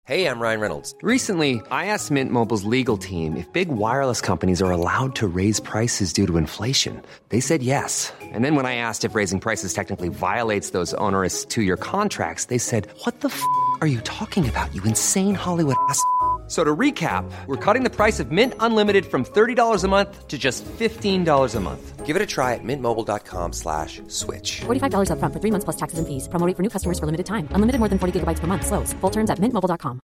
Hey, I'm Ryan Reynolds. Recently, I asked Mint Mobile's legal team if big wireless companies are allowed to raise prices due to inflation. They said yes. And then when I asked if raising prices technically violates those onerous two-year contracts, they said, "What the are you talking about, you insane Hollywood ass?" So to recap, we're cutting the price of Mint Unlimited from $30 a month to just $15 a month. Give it a try at mintmobile.com/switch. $45 up front for 3 months plus taxes and fees. Promo rate for new customers for limited time. Unlimited more than 40 gigabytes per month. Slows full terms at mintmobile.com.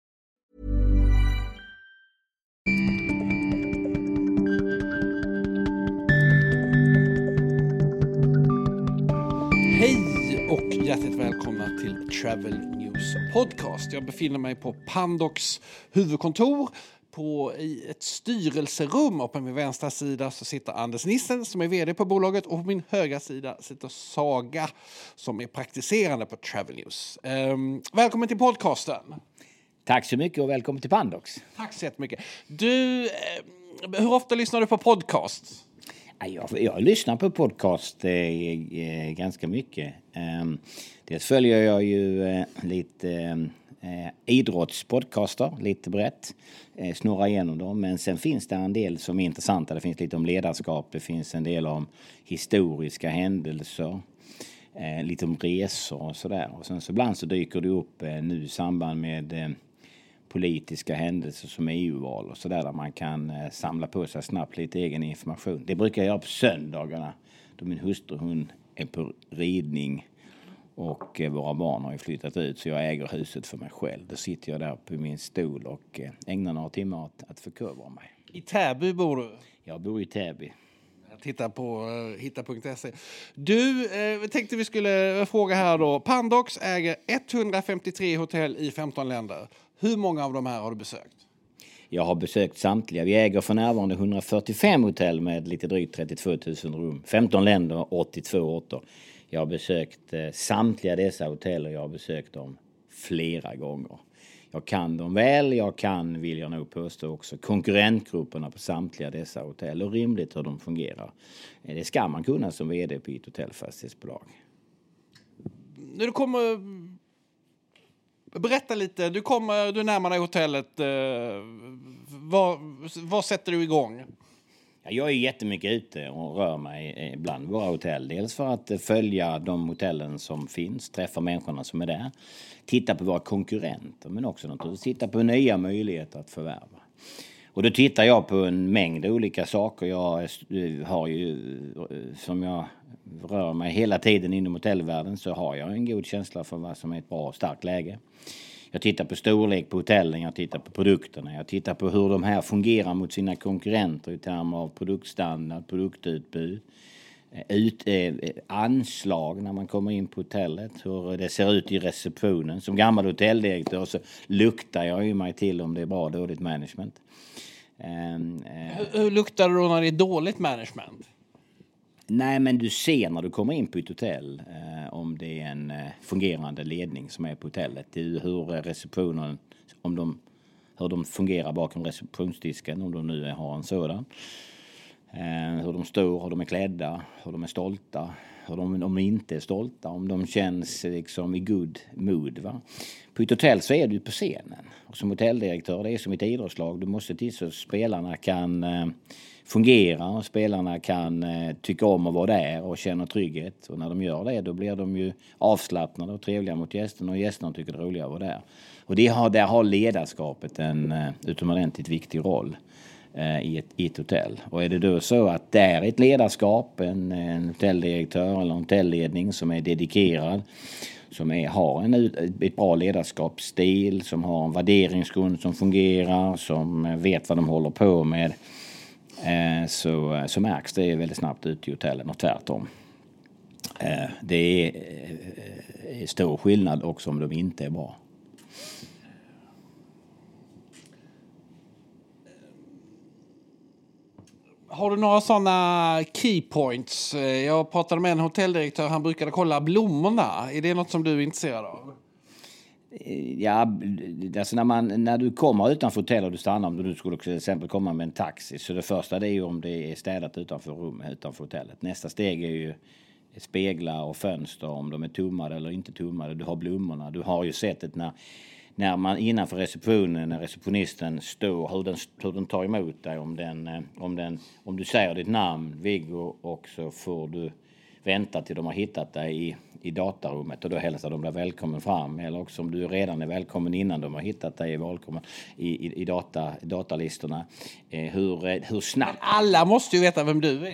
Hej och hjärtligt välkomna till Travel News Podcast. Jag befinner mig på Pandox huvudkontor i ett styrelserum, och på min vänstra sida så sitter Anders Nissen som är vd på bolaget, och på min högra sida sitter Saga som är praktiserande på Travel News. Välkommen till podcasten. Tack så mycket och välkommen till Pandox. Tack så jättemycket. Du, hur ofta lyssnar du på podcast? Jag lyssnar på podcast ganska mycket. Dels följer jag ju lite idrottspodcaster, lite brett. Snurrar igenom dem. Men sen finns det en del som är intressanta. Det finns lite om ledarskap. Det finns en del om historiska händelser. Lite om resor och sådär. Och sen så ibland så dyker det upp nu i samband med politiska händelser som EU-val och sådär, där man kan samla på sig snabbt lite egen information. Det brukar jag göra på söndagarna då min hustru hon är på ridning och våra barn har ju flyttat ut, så jag äger huset för mig själv. Då sitter jag där på min stol och ägnar några timmar att förkovra mig. I Täby bor du? Jag bor i Täby. Jag tittar på hitta.se. Du, tänkte vi skulle fråga här då. Pandox äger 153 hotell i 15 länder. Hur många av de här har du besökt? Jag har besökt samtliga. Vi äger för närvarande 145 hotell med lite drygt 32 000 rum. 15 länder, 82 orter. Jag har besökt samtliga dessa hotell och jag har besökt dem flera gånger. Jag kan dem väl, vill jag nog påstå också, konkurrentgrupperna på samtliga dessa hotell och rimligt hur de fungerar. Det ska man kunna som vd på ett hotellfastighetsbolag. När du kommer... Berätta lite, du närmar dig hotellet. Vad sätter du igång? Jag är jättemycket ute och rör mig bland våra hotell. Dels för att följa de hotellen som finns, träffa människorna som är där. Titta på våra konkurrenter, men också naturligtvis titta på nya möjligheter att förvärva. Och då tittar jag på en mängd olika saker. Jag har ju, som jag rör mig hela tiden inom hotellvärlden, så har jag en god känsla för vad som är ett bra och starkt läge. Jag tittar på storlek på hotellen, jag tittar på produkterna, jag tittar på hur de här fungerar mot sina konkurrenter i termer av produktstandard, produktutbud, anslag när man kommer in på hotellet, hur det ser ut i receptionen. Som gammal hotelldirektör så luktar jag ju mig till om det är bra och dåligt management. Hur luktar det då när det är dåligt management? Nej, men du ser när du kommer in på ett hotell om det är en fungerande ledning som är på hotellet. Det är hur receptionen, hur de fungerar bakom receptionsdisken, om de nu har en sådan. Hur de står, hur de är klädda, hur de är stolta, om de inte är stolta, om de känns liksom i good mood. Va? På ett hotell så är du på scenen. Och som hotelldirektör, det är som ett idrottslag. Du måste till så att spelarna kan fungera och spelarna kan tycka om att vara där och känna trygghet. Och när de gör det, då blir de ju avslappnade och trevliga mot gästerna, och gästerna tycker det är roligt att vara där. Och där har ledarskapet en utomordentligt viktig roll i ett hotell. Och är det då så att det är ett ledarskap, en hotelldirektör eller en hotellledning som är dedikerad, som har ett bra ledarskapsstil, som har en värderingsgrund som fungerar, som vet vad de håller på med, så märks det väldigt snabbt ut i hotellen, och tvärtom. Det är stor skillnad också om de inte är bra. Har du några sådana key points? Jag pratade med en hotelldirektör, han brukade kolla blommorna. Är det något som du är intresserad av? Ja, alltså när du kommer utanför hotell och du stannar, om du skulle till exempel komma med en taxi, så det första det är ju om det är städat utanför rummet, utanför hotellet. Nästa steg är ju speglar och fönster, om de är tummade eller inte tummade. Du har blommorna. Du har ju sett när när man innanför receptionen, när receptionisten står, hur den tar emot dig, om du säger ditt namn, Viggo, och så får du vänta till de har hittat dig i datarummet och då hälsar de dig välkommen fram, eller också om du redan är välkommen innan de har hittat dig välkommen i datalistorna. Hur snabbt... Alla måste ju veta vem du är.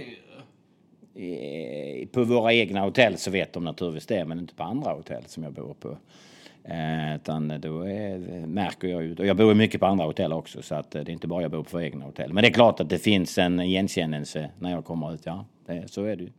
På våra egna hotell så vet de naturligtvis det, men inte på andra hotell som jag bor på. Utan då märker jag ut, och jag bor mycket på andra hotell också, så att det är inte bara jag bor på egna hotell. Men det är klart att det finns en igenkännelse när jag kommer ut, så är det ju.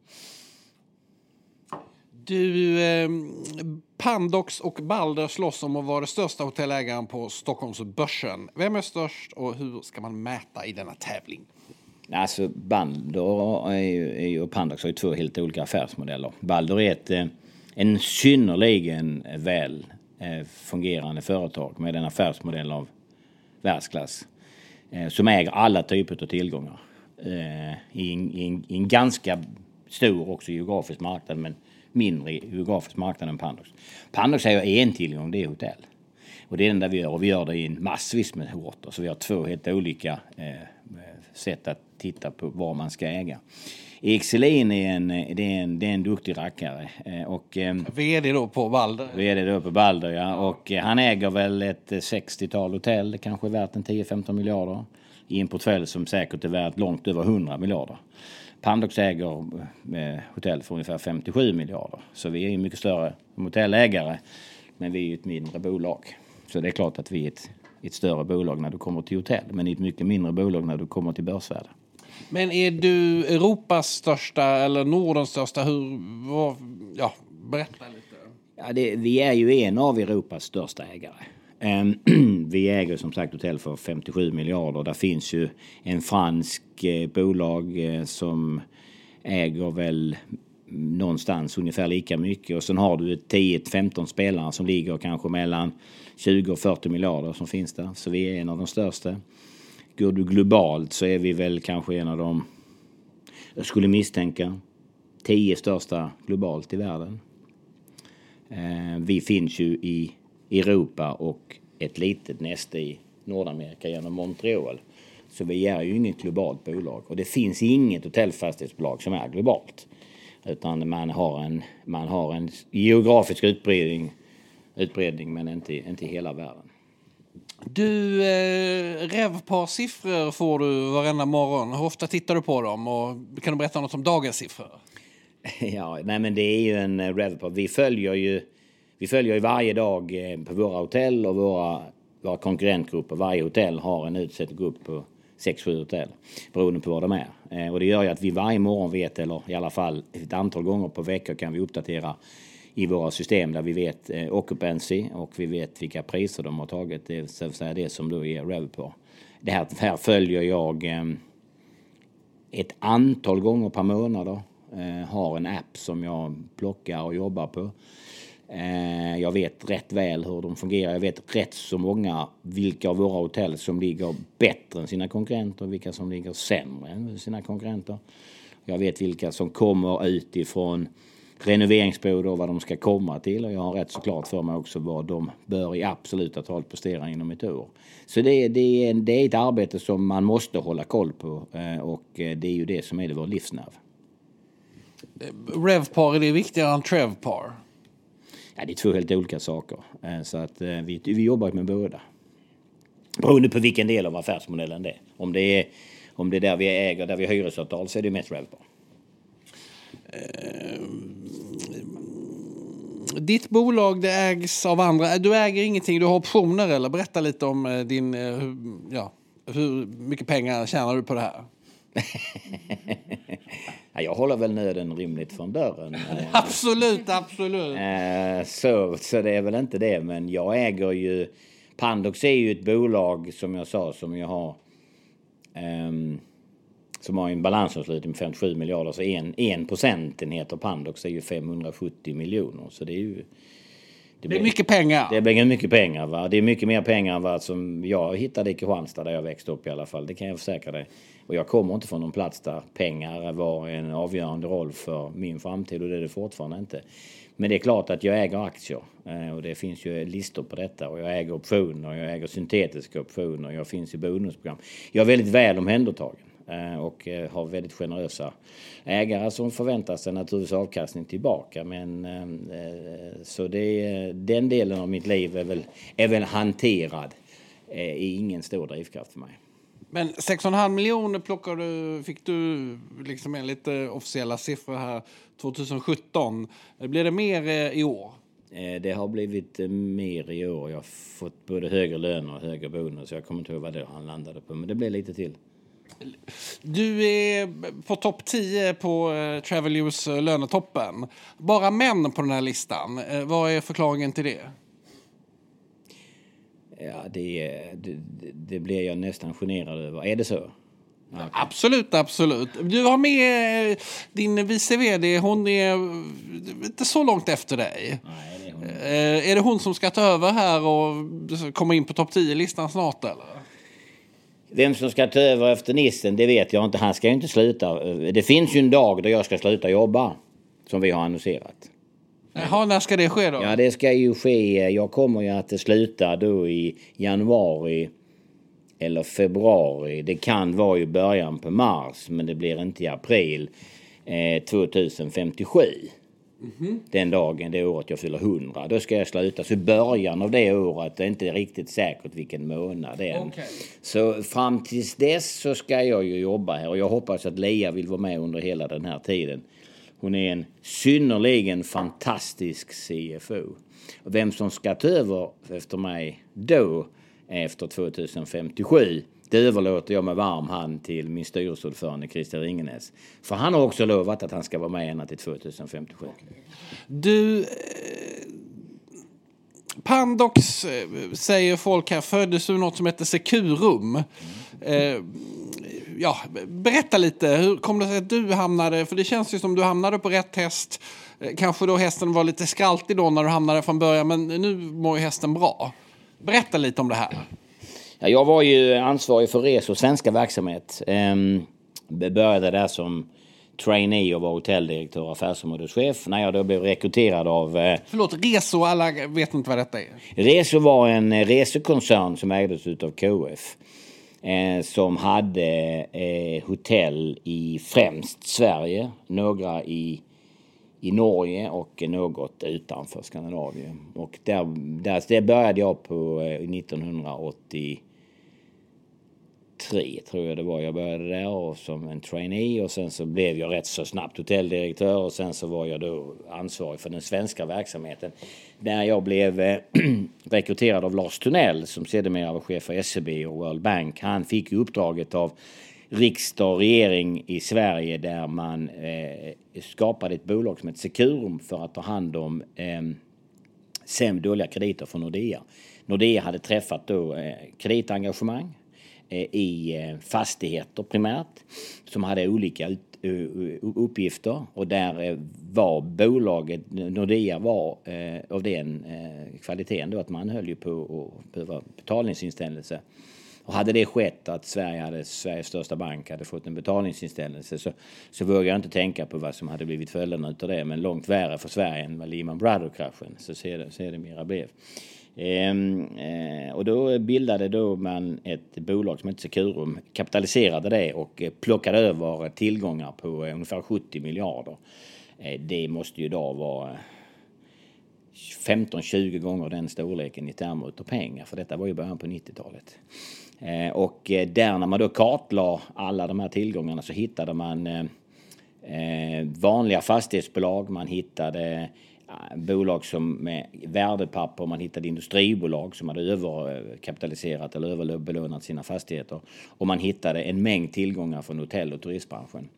Du, Pandox och Balder slåss om att vara det största hotellägaren på Stockholmsbörsen. Vem är störst och hur ska man mäta i denna tävling? Alltså Balder och Pandox har ju två helt olika affärsmodeller. Balder är en synnerligen väl fungerande företag med en affärsmodell av världsklass som äger alla typer av tillgångar i en ganska stor också geografisk marknad, men mindre geografisk marknad än Pandox. Pandox är ju en tillgång, det är hotell. Och det är den där vi gör, och vi gör det i massvis med orter. Så vi har två helt olika sätt att titta på vad man ska äga. Exelin är en duktig rackare. VD då på Balder. VD då på Balder, ja. Och han äger väl ett 60-tal hotell. Det kanske är värt en 10-15 miljarder. I en portfölj som säkert är värt långt över 100 miljarder. Pandox äger hotell för ungefär 57 miljarder. Så vi är ju mycket större hotellägare. Men vi är ju ett mindre bolag. Så det är klart att vi är ett större bolag när du kommer till hotell. Men ett mycket mindre bolag när du kommer till börsvärde. Men är du Europas största eller Nordens största? Berätta lite. Ja, vi är ju en av Europas största ägare. Vi äger som sagt hotell för 57 miljarder. Där finns ju en fransk bolag som äger väl någonstans ungefär lika mycket. Och sen har du 10-15 spelare som ligger kanske mellan 20 och 40 miljarder som finns där. Så vi är en av de största. Går du globalt så är vi väl kanske en av de, jag skulle misstänka, 10 största globalt i världen. Vi finns ju i Europa och ett litet näste i Nordamerika genom Montreal. Så vi är ju inget globalt bolag. Och det finns inget hotellfastighetsbolag som är globalt. Utan man har en geografisk utbredning men inte i hela världen. Du, Revpar-siffror får du varenda morgon. Hur ofta tittar du på dem? Och kan du berätta något om dagens siffror? Ja, nej men det är ju en Revpar. Vi följer ju varje dag på våra hotell och våra konkurrentgrupper. Varje hotell har en utsedd grupp på 6-7 hotell beroende på vad de är. Och det gör ju att vi varje morgon vet, eller i alla fall ett antal gånger på veckor kan vi uppdatera i våra system där vi vet occupancy och vi vet vilka priser de har tagit. Det vill säga det som då är Revpar. Det här följer jag ett antal gånger per månad. Har en app som jag plockar och jobbar på. Jag vet rätt väl hur de fungerar. Jag vet rätt så många vilka av våra hotell som ligger bättre än sina konkurrenter och vilka som ligger sämre än sina konkurrenter. Jag vet vilka som kommer utifrån renoveringsbord och vad de ska komma till. Och jag har rätt så klart för mig också vad de bör i absoluta tal prestera inom ett år. Så det är ett arbete som man måste hålla koll på. Och det är ju det som är vår livsnerv. Revpar, är det viktigare än Trevpar? Ja, det är två helt olika saker. Så att vi jobbar med båda. Beroende på vilken del av affärsmodellen det är. Om det är där vi äger, där vi har hyresavtal, så är det mest Revpar. Ditt bolag, det ägs av andra. Du äger ingenting, du har optioner, eller? Berätta lite om hur mycket pengar tjänar du på det här? Jag håller väl nöden rimligt från dörren. Absolut. Så det är väl inte det. Men jag äger ju... Pandox är ju ett bolag, som jag sa, som jag har... som har en balansomslutning med 57 miljarder. Så en procentenhet Pandox är ju 570 miljoner. Så det är ju... Det är mycket pengar. Det blir mycket pengar, va? Det är mycket mer pengar än vad som jag hittade i Kristianstad där jag växte upp i alla fall. Det kan jag försäkra dig. Och jag kommer inte från någon plats där pengar var en avgörande roll för min framtid, och det är det fortfarande inte. Men det är klart att jag äger aktier och det finns ju listor på detta och jag äger optioner, jag äger syntetiska optioner, jag finns i bonusprogram. Jag är väldigt väl omhändertagen och har väldigt generösa ägare som förväntar sig naturligtvis avkastning tillbaka. Men så den delen av mitt liv är väl hanterad, är ingen stor drivkraft för mig. Men 6,5 miljoner fick du liksom enligt officiella siffror här 2017. Blir det mer i år? Det har blivit mer i år. Jag har fått både högre löner och högre bonus. Jag kommer inte ihåg vad det han landade på, men det blir lite till. Du är på topp 10 på Travel News lönetoppen. Bara män på den här listan. Vad är förklaringen till det? Ja, det blir jag nästan generad över. Är det så? Okay. Absolut. Du har med din vice vd. Hon är inte så långt efter dig. Nej, det är hon. Är det hon som ska ta över här och komma in på topp 10-listan snart, eller? Vem som ska ta över efter Nissen, det vet jag inte. Han ska ju inte sluta. Det finns ju en dag då jag ska sluta jobba, som vi har annonserat. Jaha, när ska det ske då? Ja, det ska ju ske. Jag kommer ju att sluta då i januari eller februari. Det kan vara i början på mars, men det blir inte i april 2057. Mm-hmm. Den dagen, det året jag fyller 100. Då ska jag sluta. Så i början av det året, det är inte riktigt säkert vilken månad det är. Okay. Så fram tills dess så ska jag ju jobba här. Och jag hoppas att Lia vill vara med under hela den här tiden. Hon är en synnerligen fantastisk CFO. Och vem som ska ta över efter mig då, efter 2057, det överlåter jag med varm hand till min styrelseordförande Christer Ringenäs. För han har också lovat att han ska vara med ända till 2057. Du, Pandox, säger folk här, föddes du något som heter Securum. Ja, berätta lite, hur kom det sig att du hamnade, för det känns ju som du hamnade på rätt häst. Kanske då hästen var lite skraltig då när du hamnade från början, men nu mår ju hästen bra. Berätta lite om det här. Ja, jag var ju ansvarig för Reso svenska verksamhet. Började där som trainee och var hotelldirektör och affärsområdeschef när jag då blev rekryterad av... Förlåt, Reso, alla vet inte vad detta är. Reso var en resekoncern som ägdes av KF. Som hade hotell i främst Sverige, några i Norge och något utanför Skandinavien. Och där började jag på 1983, tror jag det var. Jag började där som en trainee och sen så blev jag rätt så snabbt hotelldirektör och sen så var jag då ansvarig för den svenska verksamheten. Där jag blev rekryterad av Lars Tunnell som sedermera var chef för SEB och World Bank. Han fick uppdraget av riksdag och regering i Sverige där man skapade ett bolag som heter Securum för att ta hand om dåliga krediter från Nordea. Nordea hade träffat då kreditengagemang i fastigheter primärt som hade olika uppgifter och där var bolaget Nordea var av den kvaliteten då att man höll ju på att behöva betalningsinställelse. Och hade det skett att Sveriges största bank hade fått en betalningsinställelse så vågar jag inte tänka på vad som hade blivit följderna utav det. Men långt värre för Sverige än vad Lehman Brothers-kraschen så ser det mera blev. Och då bildade då man ett bolag som heter Securum, kapitaliserade det och plockade över tillgångar på ungefär 70 miljarder. Det måste ju idag vara 15-20 gånger den storleken i termer utav pengar, för detta var ju början på 90-talet. Och där när man då kartlade alla de här tillgångarna så hittade man vanliga fastighetsbolag, man hittade bolag som med värdepapper, man hittade industribolag som hade överkapitaliserat eller överbelånat sina fastigheter och man hittade en mängd tillgångar från hotell- och turistbranschen.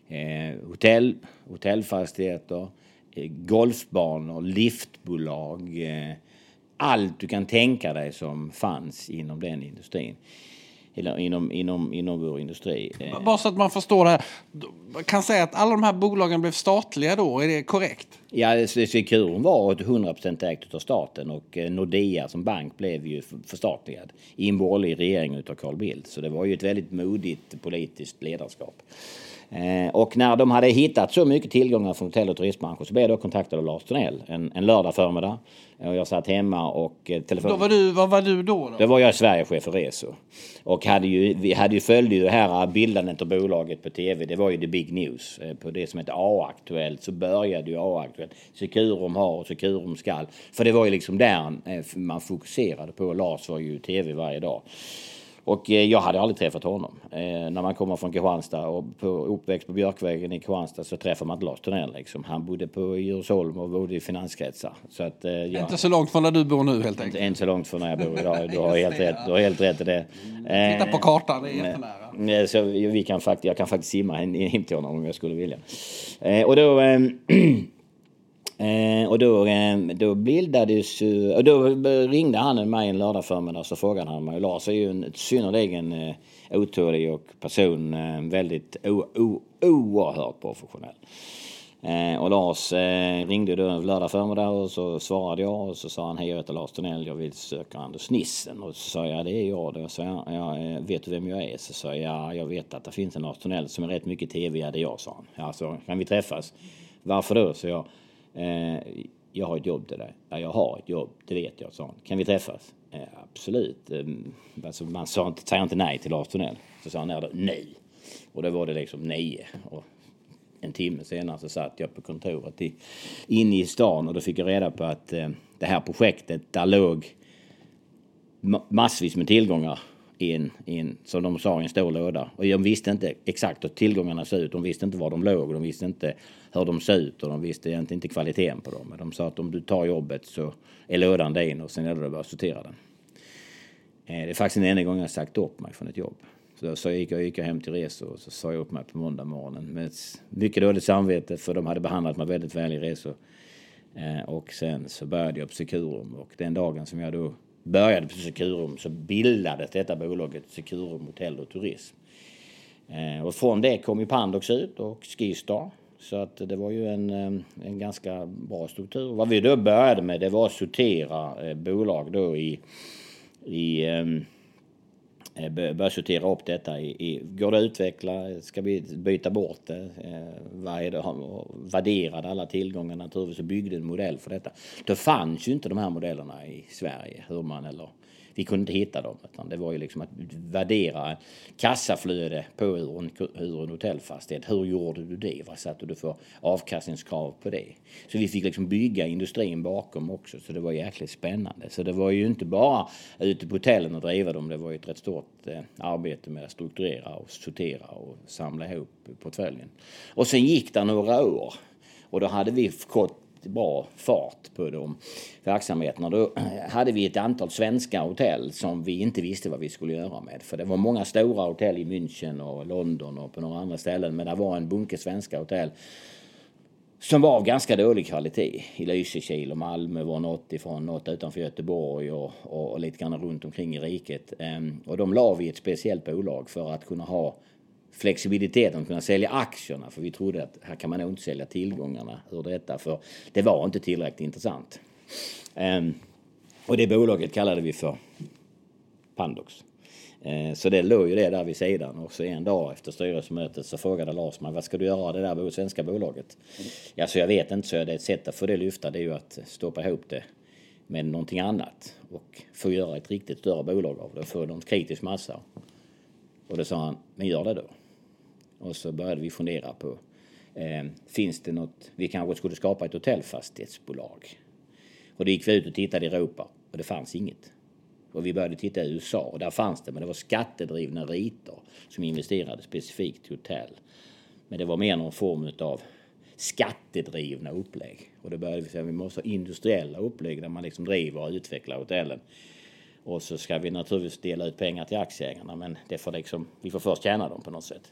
Hotellfastigheter, golfbanor, liftbolag, allt du kan tänka dig som fanns inom den industrin. Eller inom vår industri. Bara så att man förstår det här. Man kan säga att alla de här bolagen blev statliga då, är det korrekt? Ja, Securum var 100% ägt av staten och Nordea som bank blev ju förstatligad i en borgerlig regering utav Carl Bildt. Så det var ju ett väldigt modigt politiskt ledarskap. Och när de hade hittat så mycket tillgångar från hotell- och turistbranschen så blev jag då kontaktad av Lars Thornell en lördag förmiddag. Och jag satt hemma och Vad var du då? Då var jag Sverigechef för resor. Och vi följde ju det här bildandet av bolaget på tv. Det var ju the big news. På det som heter A-aktuellt så började ju A-aktuellt. Securum har och Securum skall. För det var ju liksom där man fokuserade på. Lars var ju tv varje dag. Och jag hade aldrig träffat honom. När man kommer från Kristianstad och uppväxt på Björkvägen i Kristianstad så träffar man inte Lars Thornell. Liksom. Han bodde på Djursholm och bodde i finanskretsar. Så att, inte så långt från där du bor nu helt enkelt. Inte så långt från där jag bor idag. Du har helt rätt i det. Titta på kartan, det är jättenära. Så jag kan faktiskt simma in till honom om jag skulle vilja. Och då bildades, och då ringde han mig en lördag förmiddag så frågade han mig. Lars är ju en synnerligen otålig och person, väldigt oerhört professionell. Och Lars ringde då lördag förmiddag och så svarade jag och så sa han: hej, jag heter Lars Thornell, jag vill söka Anders Nissen. Och så sa jag: det är jag. Då sa jag: vet du vem jag är? Så sa jag vet att det finns en Lars Thornell som är rätt mycket tv, det är jag, sa han. Alltså, kan vi träffas? Varför då? Så jag har ett jobb till dig. Ja, jag har ett jobb, det vet jag, sa han. Kan vi träffas? Absolut. Alltså, man säger inte nej till Lars Thornell. Så sa han nej. Och då var det liksom 9. Och en timme senare så satt jag på kontoret inne i stan och då fick jag reda på att det här projektet, där låg massvis med tillgångar som de sa, i en stor låda. Och de visste inte exakt hur tillgångarna såg ut. De visste inte var de låg. De visste inte hur de såg ut. Och de visste egentligen inte kvaliteten på dem. Men de sa att om du tar jobbet så är lådan din och sen är det bara att sortera den. Det är faktiskt den enda gången jag sagt upp mig från ett jobb. Så gick jag hem till resor och så sa jag upp mig på måndag morgonen. Med ett mycket dåligt samvete, för de hade behandlat mig väldigt väl i resor. Och sen så började jag på Securum. Och den dagen som jag då började på Securum så bildades detta bolaget Securum Hotell och Turism. Och från det kom ju Pandox ut och Skistar. Så att det var ju en ganska bra struktur. Vad vi då började med, det var att sortera bolag då börja sortera upp detta går det att utveckla, ska vi byta bort det, värderade alla tillgångar naturligtvis och byggde en modell för detta. Då fanns ju inte de här modellerna i Sverige, vi kunde inte hitta dem, utan det var ju liksom att värdera kassaflöde på hur en hotellfastighet. Hur gjorde du det? Vad satte du för avkastningskrav på det? Så vi fick liksom bygga industrin bakom också, så det var jäkligt spännande. Så det var ju inte bara ute på hotellen och driva dem, det var ju ett rätt stort arbete med att strukturera och sortera och samla ihop portföljen. Och sen gick det några år och då hade vi fått bra fart på de verksamheterna. Då hade vi ett antal svenska hotell som vi inte visste vad vi skulle göra med. För det var många stora hotell i München och London och på några andra ställen. Men det var en bunke svenska hotell som var av ganska dålig kvalitet. I Lysekil och Malmö var något utanför Göteborg och lite grann runt omkring i riket. Och de la vi ett speciellt bolag för att kunna ha flexibiliteten att kunna sälja aktierna, för vi trodde att här kan man nog inte sälja tillgångarna ur detta, för det var inte tillräckligt intressant. Och det bolaget kallade vi för Pandox. Så det låg ju det där vid sidan, och så en dag efter styrelsemötet så frågade Lars mig: vad ska du göra det där svenska bolaget? Ja, så jag vet inte, så det är ett sätt att få det lyfta, det är ju att stoppa ihop det med någonting annat och få göra ett riktigt större bolag av det, få någon kritisk massa. Och då sa han: men gör det då. Och så började vi fundera på, finns det något, vi kanske skulle skapa ett hotellfastighetsbolag. Och då gick vi ut och tittade i Europa och det fanns inget. Och vi började titta i USA och där fanns det, men det var skattedrivna riter som investerade specifikt i hotell. Men det var mer någon form av skattedrivna upplägg. Och då började vi säga att vi måste ha industriella upplägg där man liksom driver och utvecklar hotellen. Och så ska vi naturligtvis dela ut pengar till aktieägarna, men det får liksom, vi får först tjäna dem på något sätt.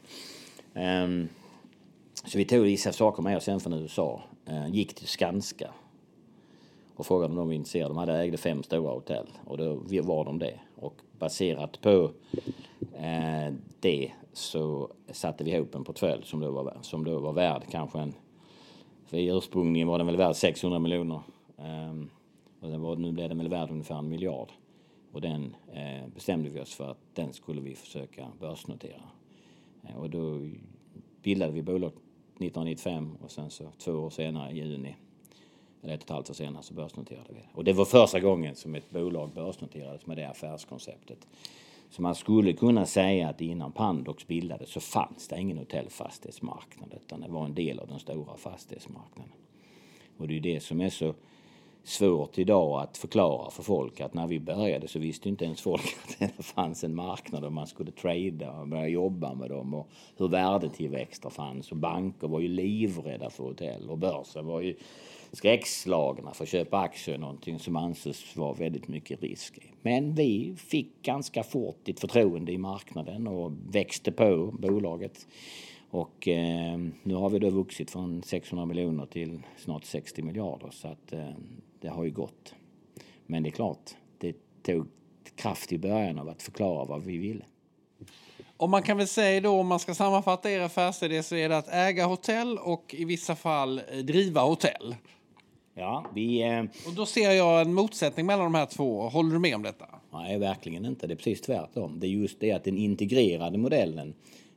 Så vi tog vissa saker med oss sen från USA. Gick till Skanska och frågade om de var intresserade. De hade ägde 5 stora hotell och då var de det. Och baserat på det så satte vi ihop en portfölj som då var värd kanske för ursprungligen var den väl värd 600 miljoner. Och nu blev den väl värd ungefär 1 miljard. Och den bestämde vi oss för att den skulle vi försöka börsnotera. Och då bildade vi bolag 1995 och sen så 2 år senare i juni, eller 1,5 år senare, så börsnoterade vi. Och det var första gången som ett bolag börsnoterades med det affärskonceptet. Så man skulle kunna säga att innan Pandox bildades så fanns det ingen hotellfastighetsmarknad, utan det var en del av den stora fastighetsmarknaden. Och det är det som är så svårt idag att förklara för folk, att när vi började så visste inte ens folk att det fanns en marknad och man skulle trada och börja jobba med dem, och hur värdetillväxter fanns, och banker var ju livrädda för hotell och börsen var ju skräckslagna för att köpa aktier, någonting som ansågs var väldigt mycket risk i. Men vi fick ganska fort ett förtroende i marknaden och växte på bolaget. Och nu har vi då vuxit från 600 miljoner till snart 60 miljarder, så att det har ju gått. Men det är klart, det tog kraft i början av att förklara vad vi ville. Och man kan väl säga då, om man ska sammanfatta er affärsidé, så är det att äga hotell och i vissa fall driva hotell. Ja, Och då ser jag en motsättning mellan de här två. Håller du med om detta? Nej, verkligen inte. Det är precis tvärtom. Det är just det att den integrerade modellen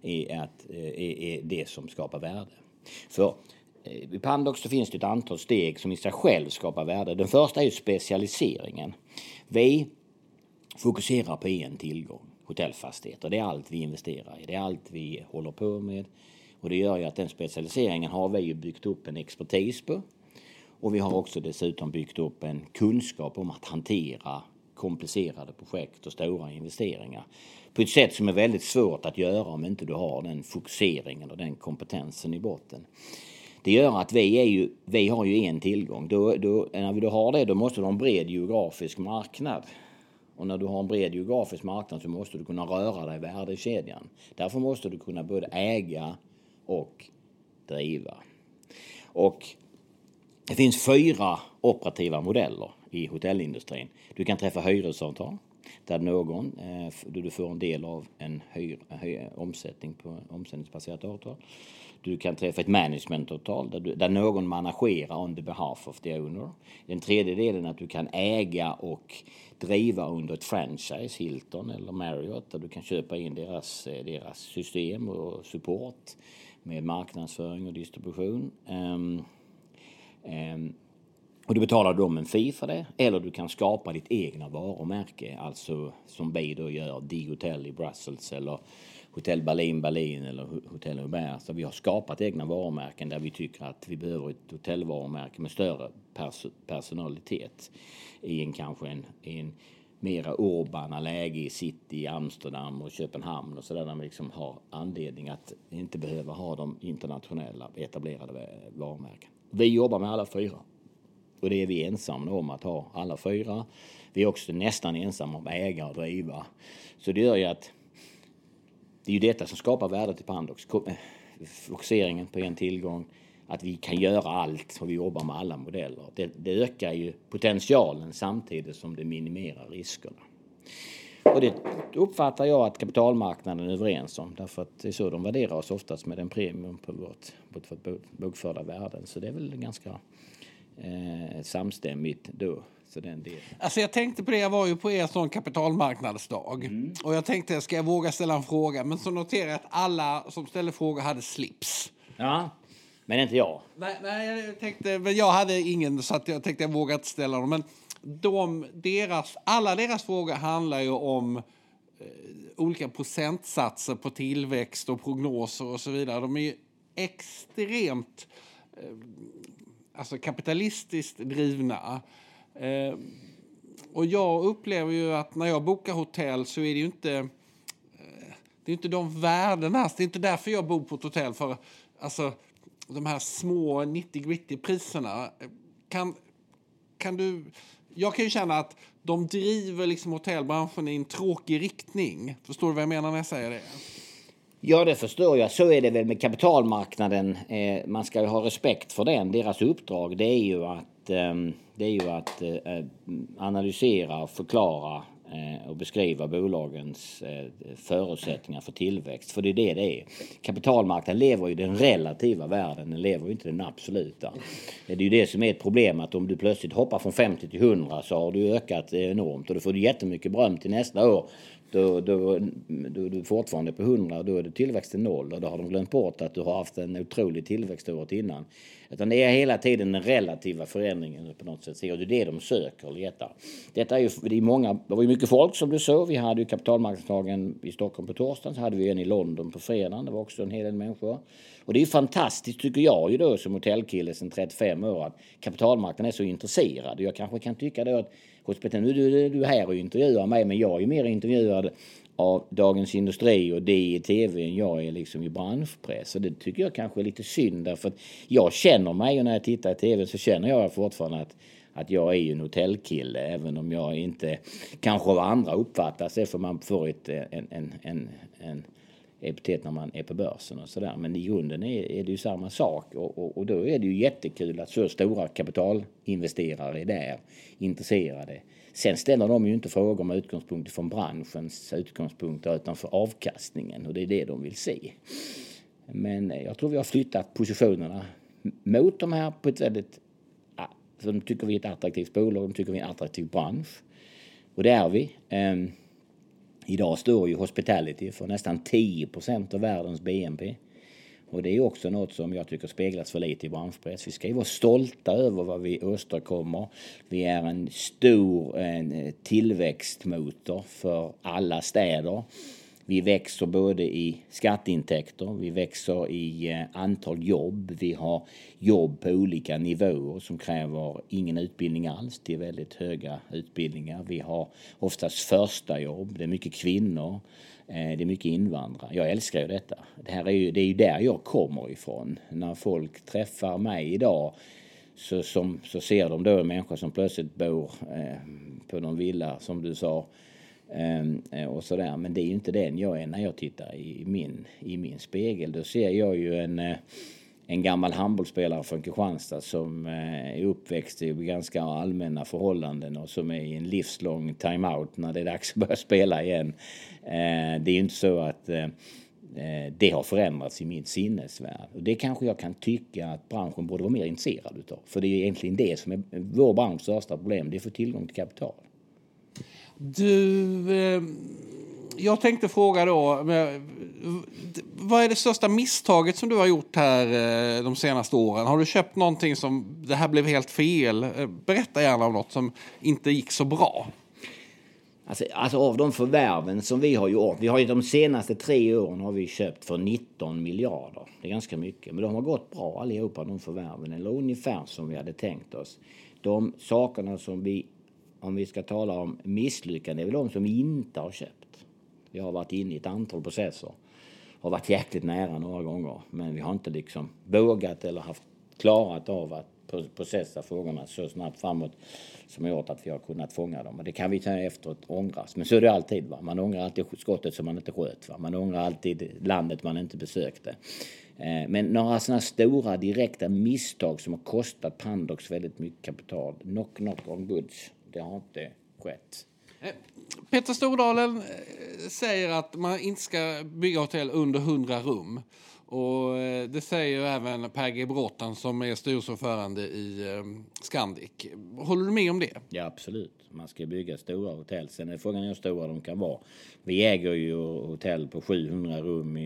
är det som skapar värde. För i Pandox så finns det ett antal steg som i sig själv skapar värde. Den första är ju specialiseringen. Vi fokuserar på en tillgång, hotellfastigheter. Det är allt vi investerar i, det är allt vi håller på med. Och det gör ju att den specialiseringen har vi ju byggt upp en expertis på. Och vi har också dessutom byggt upp en kunskap om att hantera komplicerade projekt och stora investeringar på ett sätt som är väldigt svårt att göra om inte du har den fokuseringen och den kompetensen i botten. Det gör att vi har ju en tillgång. När vi då har det, då måste du ha en bred geografisk marknad. Och när du har en bred geografisk marknad så måste du kunna röra dig i värdekedjan. Därför måste du kunna både äga och driva. Och det finns 4 operativa modeller i hotellindustrin. Du kan träffa hyresavtal där du får en del av en omsättning på omsättningsbaserat avtal. Du kan träffa ett managementavtal där någon managerar on the behalf of the owner. Den tredje delen är att du kan äga och driva under ett franchise, Hilton eller Marriott, där du kan köpa in deras system och support med marknadsföring och distribution. Och du betalar dem en fee för det, eller du kan skapa ditt egna varumärke, alltså som vi då gör, The Hotel i Brussels eller Hotel Berlin eller Hotel Hubert. Så vi har skapat egna varumärken där vi tycker att vi behöver ett hotellvarumärke med större personalitet i en mera urbana läge i city, i Amsterdam och Köpenhamn och sådär, där vi liksom har anledning att inte behöva ha de internationella etablerade varumärken. Vi jobbar med alla 4. Och det är vi ensamma om att ha alla 4. Vi är också nästan ensamma om att äga och driva. Så det gör ju att det är ju detta som skapar värdet i Pandox. Fokuseringen på en tillgång. Att vi kan göra allt och vi jobbar med alla modeller. Det ökar ju potentialen samtidigt som det minimerar riskerna. Och det uppfattar jag att kapitalmarknaden är överens om. Därför att det är så de värderar oss oftast med en premium på vårt bokförda värden. Så det är väl ganska samstämmigt då. Så den delen. Alltså jag tänkte på det, jag var ju på er sån kapitalmarknadsdag. Och jag tänkte, ska jag våga ställa en fråga? Men så noterade jag att alla som ställde frågor hade slips. Ja, men inte jag. Nej, jag tänkte, men jag hade ingen, så att jag tänkte jag vågade inte ställa dem. Men alla deras frågor handlar ju om olika procentsatser på tillväxt och prognoser och så vidare. De är ju extremt kapitalistiskt drivna. Och jag upplever ju att när jag bokar hotell så är det ju inte de värdena. Det är inte därför jag bor på ett hotell, för alltså de här små 90-gritty priserna jag kan ju känna att de driver liksom hotellbranschen i en tråkig riktning. Förstår du vad jag menar när jag säger det? Ja, det förstår jag. Så är det väl med kapitalmarknaden. Man ska ju ha respekt för den. Deras uppdrag det är ju att analysera, förklara och beskriva bolagens förutsättningar för tillväxt. För det är det är. Kapitalmarknaden lever ju den relativa världen, den lever ju inte den absoluta. Det är ju det som är ett problem, att om du plötsligt hoppar från 50 till 100 så har du ökat enormt och då får du jättemycket beröm till nästa år. då är du fortfarande på 100 och då är det tillväxten 0 och då har de glömt bort att du har haft en otrolig tillväxt året innan. Utan det är hela tiden den relativa förändringen på något sätt. Och det är det de söker och letar. Detta är ju, det var ju mycket folk som du såg. Vi hade ju kapitalmarknadsdagen i Stockholm på torsdagen. Så hade vi en i London på fredagen. Det var också en hel del människor. Och det är ju fantastiskt tycker jag ju då som hotellkille sedan 35 år att kapitalmarknaden är så intresserad. Jag kanske kan tycka då att nu du är här och intervjuar mig men jag är mer intervjuad av Dagens Industri och det i tv än jag är liksom i branschpress. Och det tycker jag kanske är lite synd därför att jag känner mig och när jag tittar i tv så känner jag fortfarande att jag är ju en hotellkille även om jag inte kanske av andra uppfattas det för man får en epitet när man är på börsen och sådär. Men i grunden är det ju samma sak och då är det ju jättekul att så stora kapitalinvesterare är där intresserade. Sen ställer de ju inte frågor med utgångspunkt från branschens utgångspunkter utan för avkastningen och det är det de vill se. Men jag tror vi har flyttat positionerna mot de här på ett väldigt, så de tycker vi är ett attraktivt bolag, de tycker vi är en attraktiv bransch. Och det är vi. Idag står ju hospitality för nästan 10% av världens BNP. Och det är också något som jag tycker speglas för lite i branschpress. Vi ska ju vara stolta över vad vi åstadkommer. Vi är en stor tillväxtmotor för alla städer. Vi växer både i skatteintäkter, vi växer i antal jobb. Vi har jobb på olika nivåer som kräver ingen utbildning alls. Det är väldigt höga utbildningar. Vi har oftast första jobb, det är mycket kvinnor, det är mycket invandrare. Jag älskar ju detta. Det är ju där jag kommer ifrån. När folk träffar mig idag så ser de då en människa som plötsligt bor på någon villa som du sa. Och sådär. Men det är ju inte den jag är när jag tittar i min spegel. Då ser jag ju en gammal handbollsspelare från Kristianstad som är uppväxt i ganska allmänna förhållanden och som är i en livslång timeout när det är dags att börja spela igen. Det är ju inte så att det har förändrats i min sinnesvärld. Och det kanske jag kan tycka att branschen borde vara mer intresserad utav. För det är egentligen det som är vår branschs största problem. Det är att få tillgång till kapital. Jag tänkte fråga då, vad är det största misstaget som du har gjort här de senaste åren? Har du köpt någonting som, det här blev helt fel? Berätta gärna om något som inte gick så bra. Alltså av de förvärven som vi har gjort, vi har ju de senaste 3 åren har vi köpt för 19 miljarder. Det är ganska mycket, men de har gått bra allihopa de förvärven, eller ungefär som vi hade tänkt oss. De sakerna som vi, om vi ska tala om misslyckande, är väl de som vi inte har köpt. Vi har varit inne i ett antal processer. Har varit jäkligt nära några gånger. Men vi har inte liksom vågat eller klarat av att processa frågorna så snabbt framåt som har gjort att vi har kunnat fånga dem. Och det kan vi ta efteråt ångras. Men så är det alltid. Va? Man ångrar alltid skottet som man inte sköt. Va? Man ångrar alltid landet man inte besökte. Men några sådana stora direkta misstag som har kostat Pandox väldigt mycket kapital. Knock on goods. Det har inte skett. Peter Stordalen säger att man inte ska bygga hotell under 100 rum. Och det säger även Per G. Bråttan som är styrelseordförande i Scandic. Håller du med om det? Ja, absolut. Man ska bygga stora hotell. Sen är frågan hur stora de kan vara. Vi äger ju hotell på 700 rum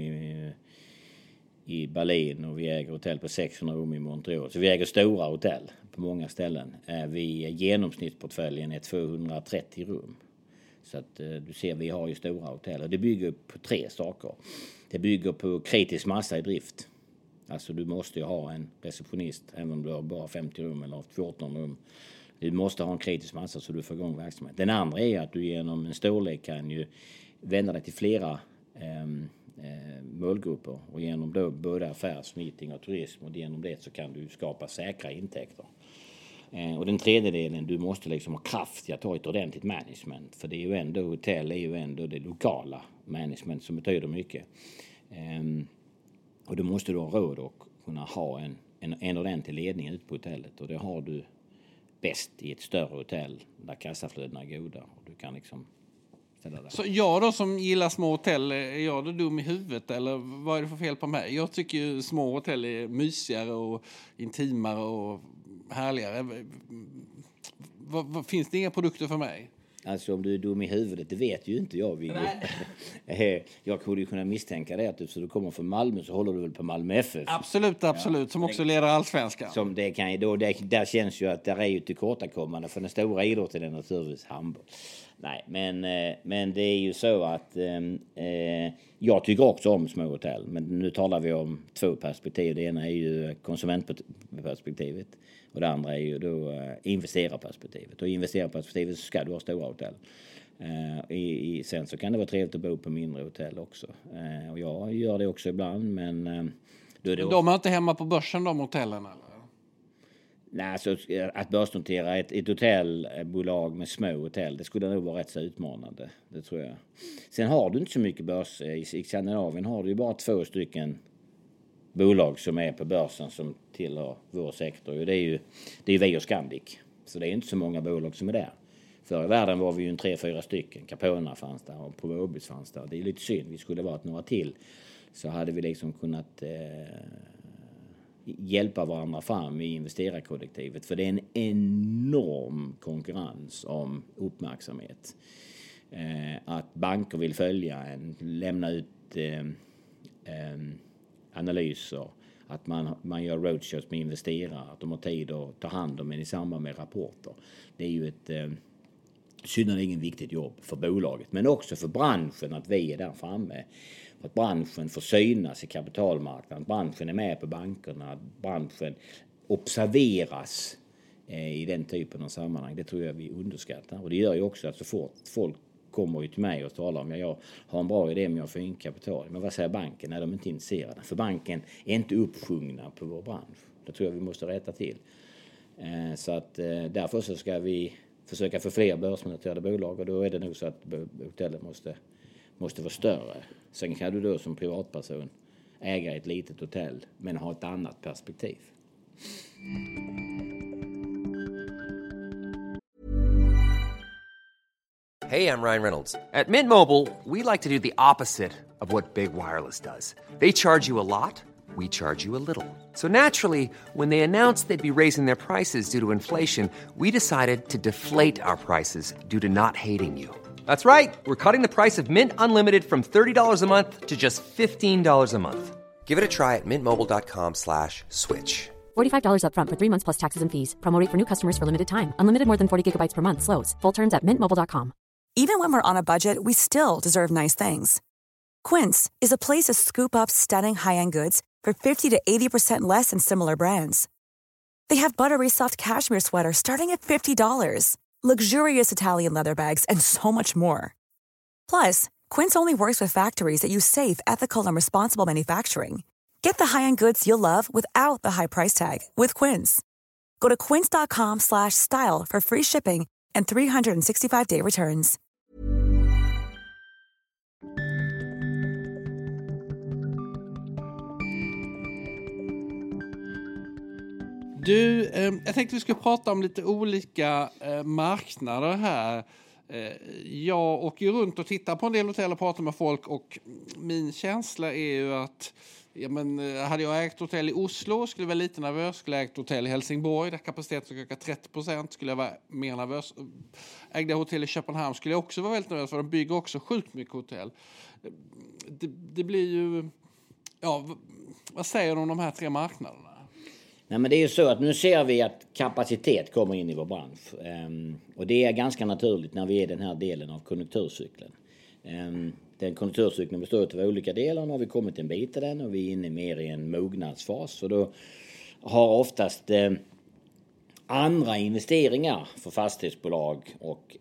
i Berlin och vi äger hotell på 600 rum i Montreal. Så vi äger stora hotell på många ställen. Genomsnittsportföljen är 230 rum. Så att du ser, vi har ju stora hotell. Och det bygger på 3 saker. Det bygger på kritisk massa i drift. Alltså du måste ju ha en receptionist, även om du har bara 50 rum eller 14 rum. Du måste ha en kritisk massa så du får igång verksamhet. Den andra är att du genom en storlek kan ju vända dig till flera målgrupper. Och genom då både affärs, meeting och turism. Och genom det så kan du skapa säkra intäkter. Och den tredje delen, du måste liksom ha kraft att ta ett ordentligt management. För det är ju ändå, hotell är ju ändå det lokala management som betyder mycket. Och då måste du ha råd att kunna ha en ordentlig ledning ut på hotellet. Och det har du bäst i ett större hotell där kassaflödena är goda. Och du kan liksom ställa det. Så jag då som gillar små hotell, är jag då dum i huvudet? Eller vad är det för fel på mig? Jag tycker ju små hotell är mysigare och intimare och härligare. Finns det inga produkter för mig? Alltså om du är dum i huvudet, det vet ju inte jag, Viggo. Jag kunde ju kunna misstänka det, att så du kommer från Malmö så håller du väl på Malmö FF. Absolut, som också leder allsvenskan. Som det kan ju då, där känns ju att det är ju tillkortakommande, för den stora idrotten är naturligtvis handboll. Nej, men det är ju så att jag tycker också om små hotell, men nu talar vi om två perspektiv. Det ena är ju konsumentperspektivet och det andra är ju då investerarperspektivet. Och i investerarperspektivet så ska du ha stora hotell. Sen så kan det vara trevligt att bo på mindre hotell också. Och jag gör det också ibland, men då är det de är inte hemma på börsen, de hotellen, eller? Nej, så att börsnotera ett hotellbolag med små hotell, det skulle nog vara rätt så utmanande, det tror jag. Sen har du inte så mycket börs. I Skandinavien har du ju bara 2 stycken bolag som är på börsen som tillhör vår sektor. Det är ju vi och Scandic. Så det är inte så många bolag som är där. Förr i världen var vi ju 3-4 stycken. Capona fanns där och Provobis fanns där. Det är lite synd. Vi skulle varit några till. Så hade vi liksom kunnat hjälpa varandra fram i investerarkollektivet. För det är en enorm konkurrens om uppmärksamhet. Att banker vill följa lämna ut analyser, att man gör roadshows med investerare, att de har tid att ta hand om en i samband med rapporter. Det är ju ett synnerligen viktigt jobb för bolaget, men också för branschen att vi är där framme. Att branschen får synas i kapitalmarknaden, branschen är med på bankerna, branschen observeras i den typen av sammanhang. Det tror jag vi underskattar. Och det gör ju också att så fort folk kommer ju till mig och talar om jag har en bra idé men jag får in kapital. Men vad säger banken? Nej, de är inte intresserade. För banken är inte uppsjungna på vår bransch. Det tror jag vi måste rätta till. Så att därför så ska vi försöka få fler börsnoterade bolag, och då är det nog så att hotellet måste vara större. Sen kan du då som privatperson äga ett litet hotell men ha ett annat perspektiv. Hey, I'm Ryan Reynolds. At Mint Mobile, we like to do the opposite of what Big Wireless does. They charge you a lot, we charge you a little. So naturally, when they announced they'd be raising their prices due to inflation, we decided to deflate our prices due to not hating you. That's right. We're cutting the price of Mint Unlimited from $30 a month to just $15 a month. Give it a try at mintmobile.com/switch. $45 up front for 3 months plus taxes and fees. Promo rate for new customers for limited time. Unlimited more than 40 gigabytes per month slows. Full terms at mintmobile.com. Even when we're on a budget, we still deserve nice things. Quince is a place to scoop up stunning high-end goods for 50 to 80% less than similar brands. They have buttery soft cashmere sweaters starting at $50, luxurious Italian leather bags, and so much more. Plus, Quince only works with factories that use safe, ethical, and responsible manufacturing. Get the high-end goods you'll love without the high price tag with Quince. Go to quince.com/style for free shipping and 365-day returns. Du, jag tänkte vi skulle prata om lite olika marknader här. Jag åker ju runt och tittar på en del hotell och pratar med folk, och min känsla är ju att hade jag ägt hotell i Oslo skulle jag vara lite nervös. Skulle jag ägt hotell i Helsingborg där kapaciteten ska öka 30%, skulle jag vara mer nervös. Ägde hotell i Köpenhamn skulle jag också vara väldigt nervös, för de bygger också sjukt mycket hotell. Det blir ju... Ja, vad säger du om de här 3 marknaderna? Nej, men det är ju så att nu ser vi att kapacitet kommer in i vår bransch. Och det är ganska naturligt när vi är i den här delen av konjunkturcykeln. Den konjunkturcykeln består av olika delar. Nu har vi kommit en bit i den och vi är inne mer i en mognadsfas. Och då har oftast andra investeringar för fastighetsbolag och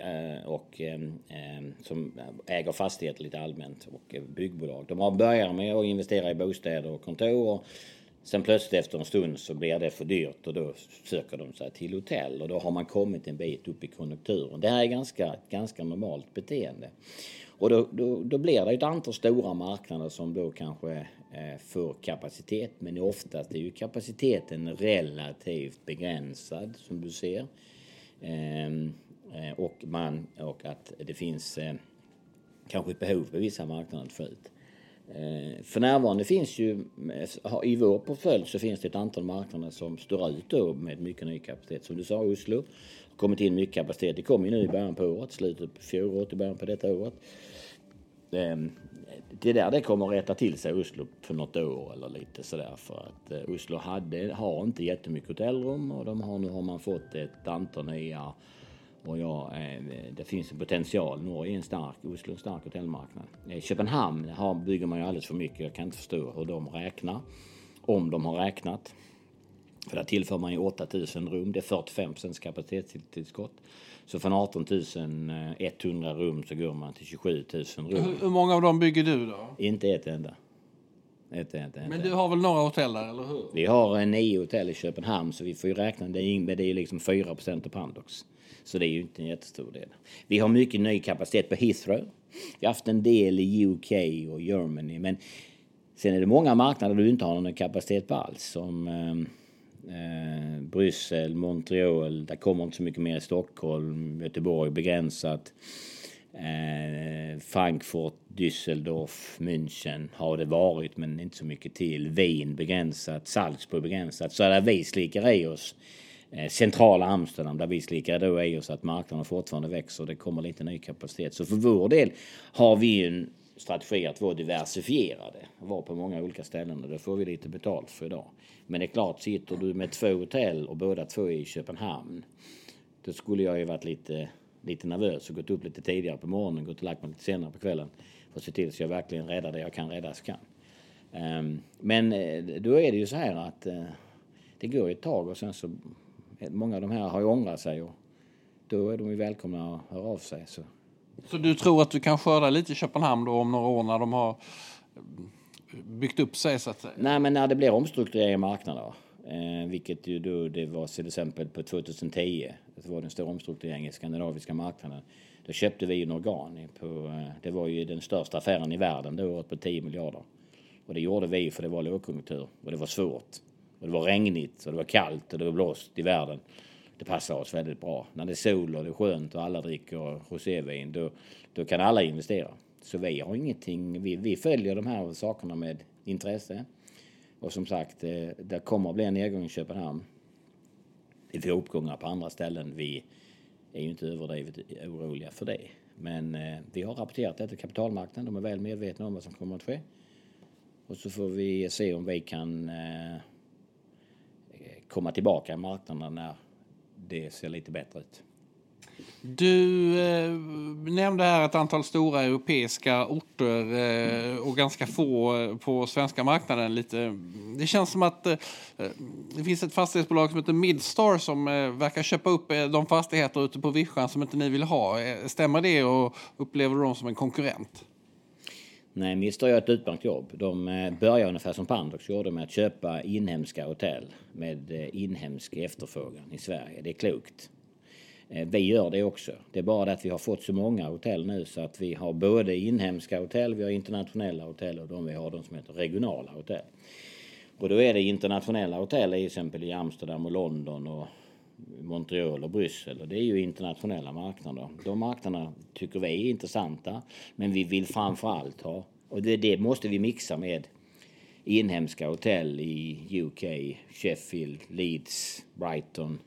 som äger fastigheter lite allmänt, och byggbolag. De har börjat med att investera i bostäder och kontor, och sen plötsligt efter en stund så blir det för dyrt och då söker de sig till hotell, och då har man kommit en bit upp i konjunkturen. Det här är ganska normalt beteende. Och då blir det ett antal stora marknader som då kanske får kapacitet, men oftast är ju kapaciteten relativt begränsad som du ser. Och att det finns kanske ett behov på vissa marknader att få ut. För närvarande finns ju, i vår portfölj så finns det ett antal marknader som står ut då med mycket ny kapacitet. Som du sa, Oslo har kommit in mycket kapacitet. Det kommer ju nu i början på året, slutet på fjolåret, i början på detta året. Det kommer att rätta till sig Oslo för något år eller lite sådär, för att Oslo har inte jättemycket hotellrum och nu har man fått ett antal nya, och det finns en potential. Norge är Oslo en stark hotellmarknad. Köpenhamn bygger man ju alldeles för mycket. Jag kan inte förstå hur de räknar, om de har räknat. För där tillför man ju 8000 rum, det är 45% kapacitetstillskott. Så från 18 100 rum så går man till 27 000 rum. Hur många av dem bygger du då? Inte ett enda. Men du har väl några hotell där, eller hur? Vi har 9 hotell i Köpenhamn, så vi får ju räkna, det är ju liksom 4% av Pandox. Så det är ju inte en jättestor del. Vi har mycket ny kapacitet på Heathrow. Vi har haft en del i UK och Germany, men sen är det många marknader där du inte har någon kapacitet på alls, som Bryssel, Montreal, där kommer inte så mycket mer i Stockholm, Göteborg begränsat, Frankfurt, Düsseldorf, München har det varit, men inte så mycket till. Wien begränsat, Salzburg begränsat, så där vi slickar i oss centrala Amsterdam, där vi slickar då i oss att marknaden fortfarande växer och det kommer lite ny kapacitet. Så för vår del har vi en strategi att vara diversifierade, vara på många olika ställen, och det får vi lite betalt för idag. Men det är klart, sitter du med 2 hotell och båda 2 i Köpenhamn, då skulle jag ju varit lite nervös och gått upp lite tidigare på morgonen, gått och lagt mig lite senare på kvällen för att se till så jag verkligen räddar det jag kan räddas kan. Men då är det ju så här att det går ett tag och sen så många av de här har ju ångrat sig, och då är de ju välkomna att höra av sig. Så du tror att du kan skörda lite i Köpenhamn då om några år när de har byggt upp sig, så att säga? Nej, men när det blir omstrukturering i marknader, vilket ju då det var till exempel på 2010, det var den stora omstruktureringen i skandinaviska marknaden. Då köpte vi en Norgani det var ju den största affären i världen då året på 10 miljarder. Och det gjorde vi för det var lågkonjunktur och det var svårt. Och det var regnigt och det var kallt och det var blåst i världen. Det passar oss väldigt bra. När det är sol och det är skönt och alla dricker rosévin, då kan alla investera. Så vi har ingenting, vi följer de här sakerna med intresse. Och som sagt, det kommer att bli en nedgång i Köpenhamn. Det får uppgångar på andra ställen. Vi är ju inte överdrivet oroliga för det. Men vi har rapporterat det till kapitalmarknaden. De är väl medvetna om vad som kommer att ske. Och så får vi se om vi kan komma tillbaka i marknaden när det ser lite bättre ut. Du nämnde här ett antal stora europeiska orter och ganska få på svenska marknaden. Det känns som att det finns ett fastighetsbolag som heter Midstar som verkar köpa upp de fastigheter ute på vischan som inte ni vill ha. Stämmer det, och upplever du dem som en konkurrent? Nej, Midstar gör ett utmärkt jobb. De börjar ungefär som Pandox gjorde med att köpa inhemska hotell med inhemsk efterfrågan i Sverige. Det är klokt. Vi gör det också. Det är bara det att vi har fått så många hotell nu så att vi har både inhemska hotell, vi har internationella hotell och vi har de som heter regionala hotell. Och då är det internationella hotell till exempel i Amsterdam och London och Montreal och Bryssel, och det är ju internationella marknader. De marknaderna tycker vi är intressanta, men vi vill framförallt ha, och det måste vi mixa med inhemska hotell i UK, Sheffield, Leeds, Brighton,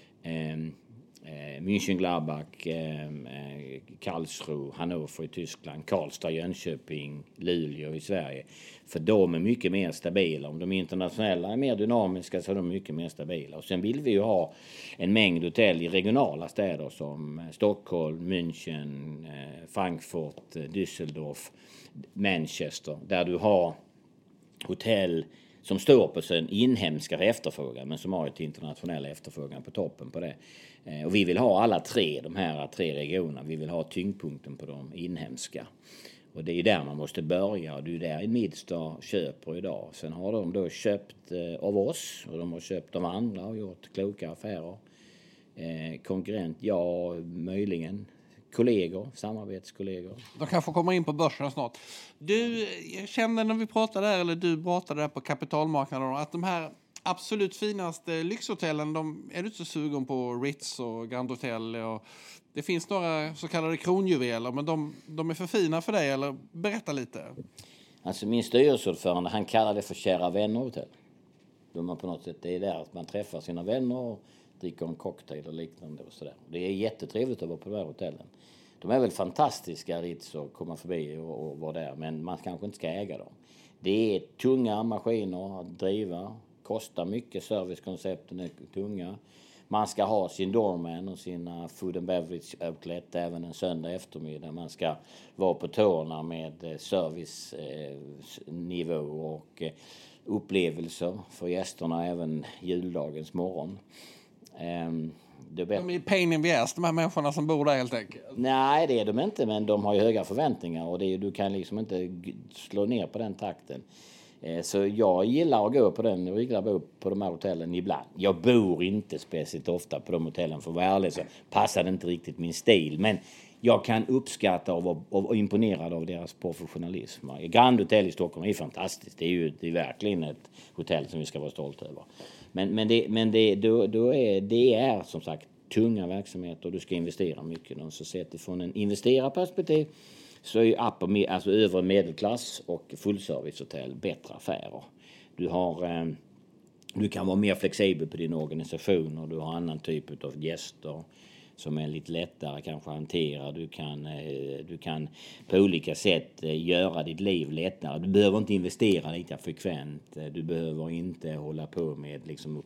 Mönchengladbach, Karlsruhe, Hannover i Tyskland, Karlstad, Jönköping, Luleå i Sverige. För de är mycket mer stabila. Om de internationella är mer dynamiska så är de mycket mer stabila. Och sen vill vi ju ha en mängd hotell i regionala städer som Stockholm, München, Frankfurt, Düsseldorf, Manchester, där du har hotell som står på sin inhemska efterfrågan men som har ett internationell efterfrågan på toppen på det. Och vi vill ha de här tre regionerna. Vi vill ha tyngdpunkten på de inhemska. Och det är där man måste börja, och det är där Midstar köper idag. Sen har de då köpt av oss och de har köpt av andra och gjort kloka affärer. Konkurrent, ja, möjligen. Kollegor, samarbetskollegor. De kan få komma in på börsen snart. Jag kände när vi pratade där, eller du pratade där på kapitalmarknaden, att de här absolut finaste lyxhotellen, är du inte så sugen på Ritz och Grand Hotel. Och det finns några så kallade kronjuveler, men de är för fina för dig, eller berätta lite. Alltså min styrelseordförande, han kallar det för kära vänner-hotell. Då man på något sätt, det är där att man träffar sina vänner och dricker en cocktail och liknande och sådär. Det är jättetrevligt att vara på de här hotellen. De är väl fantastiska Ritz att komma förbi och vara där, men man kanske inte ska äga dem. Det är tunga maskiner att driva, kostar mycket, servicekoncepten är tunga. Man ska ha sin doorman och sina food and beverage outlet även en söndag eftermiddag. Man ska vara på tårna med servicenivå och upplevelser för gästerna även juldagens morgon. De är pain in the ass, de här människorna som bor där helt enkelt. Nej, det är de inte, men de har ju höga förväntningar och du kan liksom inte slå ner på den takten. Så jag gillar att gå på den och gillar att bo på de här hotellen ibland. Jag bor inte speciellt ofta på de hotellen, för att vara ärlig så passar det inte riktigt min stil. Men jag kan uppskatta och vara imponerad av deras professionalism. Grand Hotel i Stockholm är fantastiskt. Det är verkligen ett hotell som vi ska vara stolta över. Men det är som sagt tunga verksamheter och du ska investera mycket. Så sett ifrån en investerarperspektiv så är ju alltså övre medelklass och fullservicehotell bättre affärer. Du kan vara mer flexibel på din organisation och du har annan typ av gäster som är lite lättare kanske att hantera. Du kan på olika sätt göra ditt liv lättare. Du behöver inte investera lika frekvent. Du behöver inte hålla på med liksom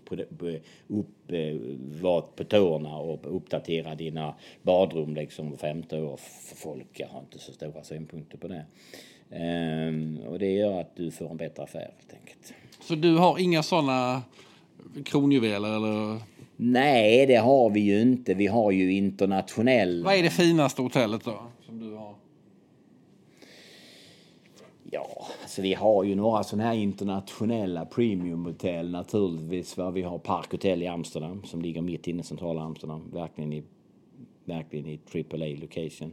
vara på tårna och uppdatera dina badrum liksom 15 år. För folk har inte så stora synpunkter på det. Och det gör att du får en bättre affär helt enkelt. Så du har inga sådana kronjuveler eller? Nej, det har vi ju inte. Vi har ju internationella. Vad är det finaste hotellet då som du har? Ja, alltså vi har ju några sådana här internationella premiumhotell naturligtvis. Vi har Park Hotel i Amsterdam som ligger mitt inne i centrala Amsterdam. Verkligen i AAA location.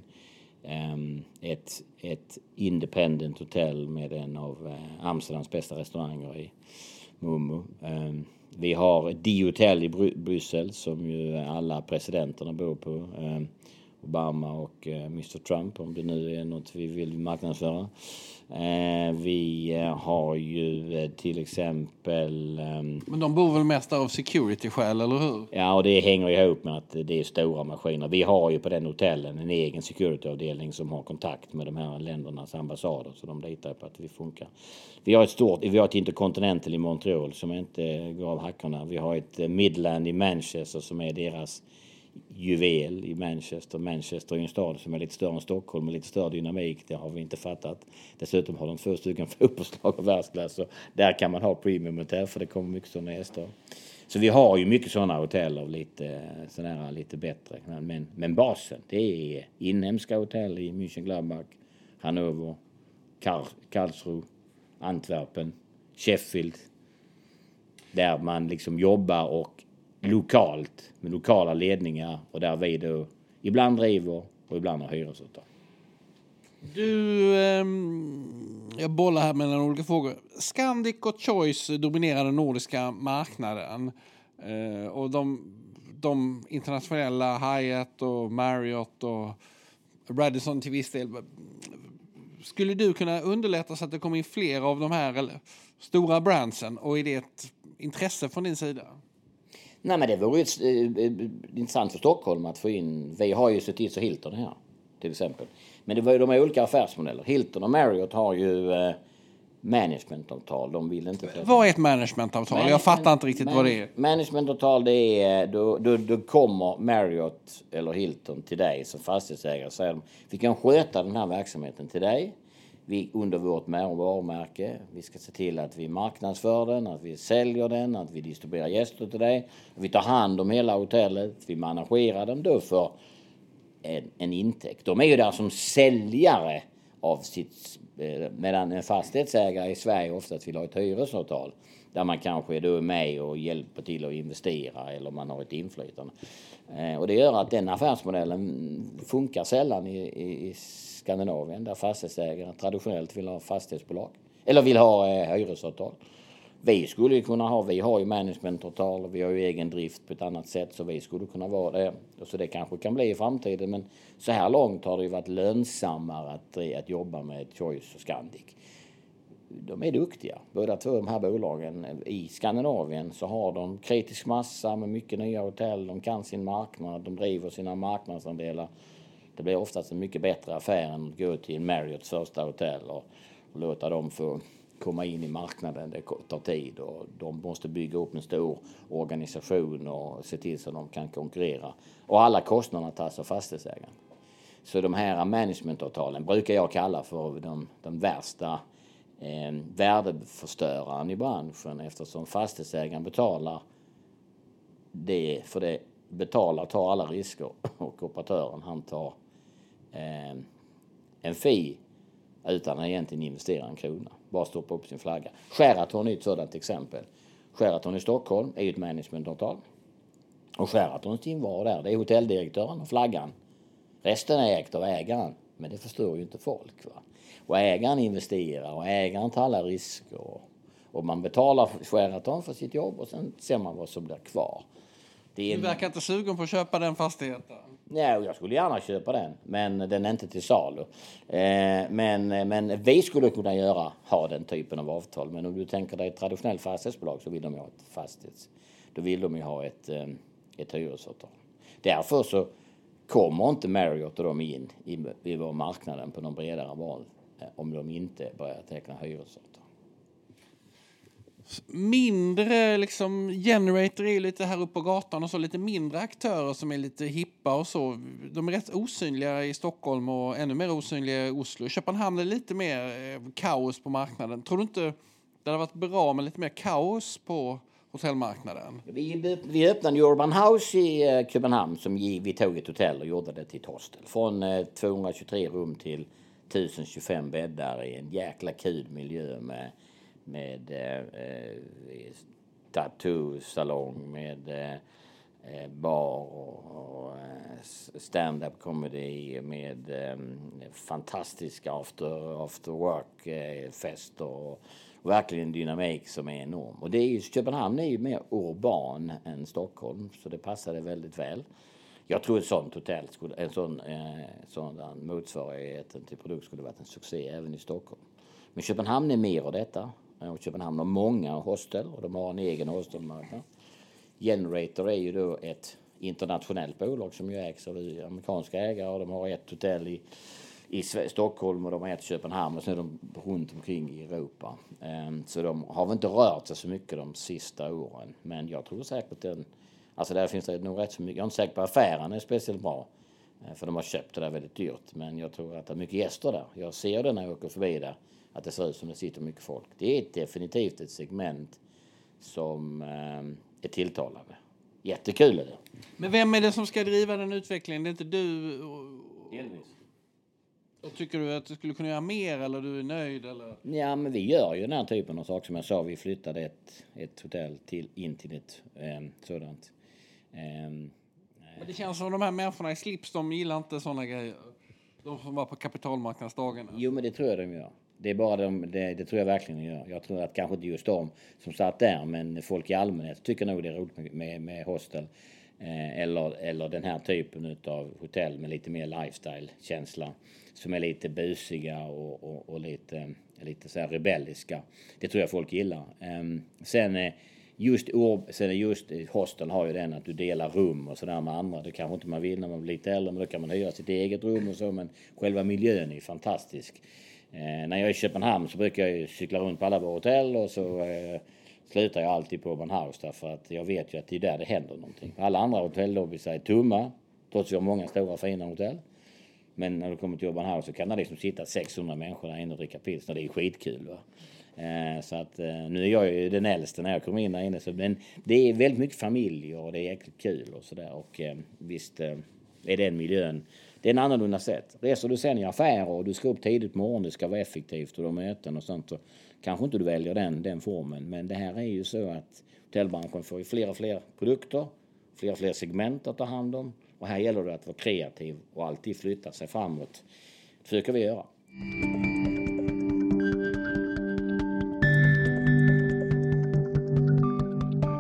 Ett independent hotell med en av Amsterdams bästa restauranger i Momo. Vi har D-hotell i Bryssel som ju alla presidenterna bor på. Obama och Mr. Trump, om det nu är något vi vill marknadsföra. Vi har ju till exempel... Men de bor väl mest av security-skäl, eller hur? Ja, och det hänger ihop med att det är stora maskiner. Vi har ju på den hotellen en egen securityavdelning som har kontakt med de här ländernas ambassader, så de litar på att vi funkar. Vi har ett Intercontinental i Montreal som inte går av hackarna. Vi har ett Midland i Manchester som är deras juvel i Manchester. Manchester är en stad som är lite större än Stockholm och lite större dynamik. Det har vi inte fattat. Dessutom har de 2 stycken fotbollslag av världsklass. Så där kan man ha premium hotell för det kommer mycket sådana gäster. Så vi har ju mycket sådana hotell av lite bättre. Men basen, det är inhemska hotell i Mönchengladbach, Hannover, Karlsruhe, Antwerpen, Sheffield. Där man liksom jobbar och lokalt med lokala ledningar och där vi då ibland driver och ibland har hyresavtal. Jag bollar här mellan olika frågor. Scandic och Choice dominerar den nordiska marknaden. Och de internationella Hyatt och Marriott och Radisson till viss del. Skulle du kunna underlätta så att det kommer in fler av de här stora brandsen? Och är det ett intresse från din sida? Nej, men det vore ju intressant för Stockholm att få in. Vi har ju sett till så Hilton här till exempel. Men det var ju de olika affärsmodeller. Hilton och Marriott har ju managementavtal. De vill inte. Vad är ett managementavtal? Jag fattar inte riktigt vad det är. Managementavtal, det är då kommer Marriott eller Hilton till dig som fastighetsägare och säger vi kan sköta den här verksamheten till dig. Vi under vårt varumärke. Vi ska se till att vi marknadsför den, att vi säljer den, att vi distribuerar gäster till dig. Vi tar hand om hela hotellet. Vi managerar dem då för en intäkt. De är ju där som säljare av sitt... Medan en fastighetsägare i Sverige ofta vill ha ett hyresavtal. Där man kanske då är med och hjälper till att investera eller man har ett inflytande. Och det gör att den affärsmodellen funkar sällan i Skandinavien där fastighetsägare traditionellt vill ha fastighetsbolag eller vill ha hyresavtal. Vi skulle kunna ha, vi har ju managementavtal och vi har ju egen drift på ett annat sätt så vi skulle kunna vara det. Så det kanske kan bli i framtiden men så här långt har det ju varit lönsammare att jobba med Choice och Scandic. de är duktiga. Båda två de här bolagen. I Skandinavien så har de kritisk massa med mycket nya hotell. De kan sin marknad, de driver sina marknadsandelar. Det blir oftast en mycket bättre affär än att gå till Marriotts första hotell och låta dem få komma in i marknaden. Det tar tid och de måste bygga upp en stor organisation och se till så att de kan konkurrera. Och alla kostnaderna tas av fastighetsägaren. Så de här managementavtalen brukar jag kalla för de värsta värdeförstöraren i branschen, eftersom fastighetsägaren betalar tar alla risker och operatören han tar en fee utan att egentligen investera en krona. Bara stoppa upp sin flagga. Sheraton är ett sådant exempel. Sheraton i Stockholm är ett managementavtal. Och Sheratons team var där. Det är hotelldirektören och flaggan. Resten är ägt av ägaren. Men det förstår ju inte folk. Va? Och ägaren investerar och ägaren tar alla risker. Och man betalar Sheraton för sitt jobb och sen ser man vad som blir kvar. Du verkar inte sugen på att köpa den fastigheten. Nej, jag skulle gärna köpa den. Men den är inte till salu. Men vi skulle kunna ha den typen av avtal. Men om du tänker dig ett traditionellt fastighetsbolag så vill de ha ett fastighets. Då vill de ju ha ett hyresavtal. Därför så kommer inte Marriott och de in i vår marknaden på någon bredare val om de inte börjar teckna hyresavtal. Mindre liksom Generator är lite här uppe på gatan och så lite mindre aktörer som är lite hippa och så. De är rätt osynliga i Stockholm och ännu mer osynliga i Oslo. Köpenhamn är lite mer kaos på marknaden. Tror du inte det hade varit bra med lite mer kaos på hotellmarknaden? Vi öppnade Urban House i Köpenhamn som vi tog ett hotell och gjorde det till ett hostel. Från 223 rum till 1025 bäddar i en jäkla kul miljö med tattoo-salong, med bar och stand-up comedy, med fantastiska after work-fester och verkligen dynamik som är enorm. Och det är ju, Köpenhamn är ju mer urban än Stockholm, så det passade väldigt väl. Jag tror ett sånt hotell en sådan motsvarigheten till produkt skulle varit en succé även i Stockholm. Men Köpenhamn är mer av detta. Och Köpenhamn har många hostel och de har en egen hostelmarknad. Generator är ju då ett internationellt bolag som ju ägs av amerikanska ägare och de har ett hotell i Stockholm och de har ett i Köpenhamn och så är de runt omkring i Europa. Så de har väl inte rört sig så mycket de sista åren. Men jag tror säkert där finns det nog rätt så mycket. Jag är inte säker på affären är speciellt bra. För de har köpt det där väldigt dyrt. Men jag tror att det är mycket gäster där. Jag ser det när jag åker förbi där. Att det ser ut som det sitter mycket folk. Det är definitivt ett segment som är tilltalande. Jättekul är det. Men vem är det som ska driva den utvecklingen? Det är inte du? Delvis. Och tycker du att du skulle kunna göra mer eller du är nöjd? Eller? Ja, men vi gör ju den här typen av saker som jag sa. Vi flyttade ett hotell in till ett sådant. Men det känns som de här människorna i slips, de gillar inte sådana grejer. De som var på kapitalmarknadsdagen. Jo, men det tror jag de gör. Det är bara det tror jag verkligen de gör. Jag tror att kanske inte just de som satt där, men folk i allmänhet tycker nog det är roligt med hostel. Eller den här typen av hotell med lite mer lifestyle-känsla. Som är lite busiga och lite så här rebelliska. Det tror jag folk gillar. Sen just hostel har ju den att du delar rum och sådär med andra. Det kanske inte man vill när man blir lite äldre, men då kan man hyra sitt eget rum och så. Men själva miljön är fantastisk. När jag är i Köpenhamn så brukar jag cykla runt på alla våra hotell och så slutar jag alltid på Urban House därför att jag vet ju att det är där det händer någonting. Alla andra hotellobbys är tomma, trots att vi har många stora fina hotell. Men när du kommer till Urban House så kan det liksom sitta 600 människor där inne och dricka pilsner. Det är skitkul, va? Så att nu är jag ju den äldste när jag kommer in där inne. Men det är väldigt mycket familj och det är jäkligt kul och sådär. Och visst är den miljön. Det är en annorlunda sätt. Reser du sen i affärer och du ska upp tidigt på morgonen, det ska vara effektivt och de möten och sånt. Så kanske inte du väljer den formen. Men det här är ju så att hotellbranschen får ju fler och fler produkter. Fler och fler segment att ta hand om. Och här gäller det att vara kreativ och alltid flytta sig framåt. Det försöker vi göra.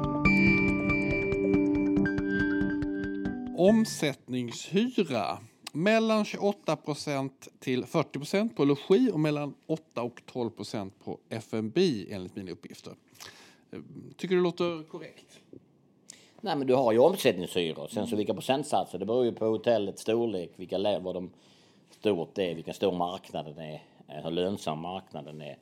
Omsättningshyra. Mellan 28% till 40% på logi och mellan 8 och 12% på F&B enligt mina uppgifter. Tycker du det låter korrekt? Nej, men du har ju omsättningshyror. Sen så vilka procentsatser, det beror ju på hotellets storlek, vad de stort är, vilken stor marknaden är, hur lönsam marknaden är,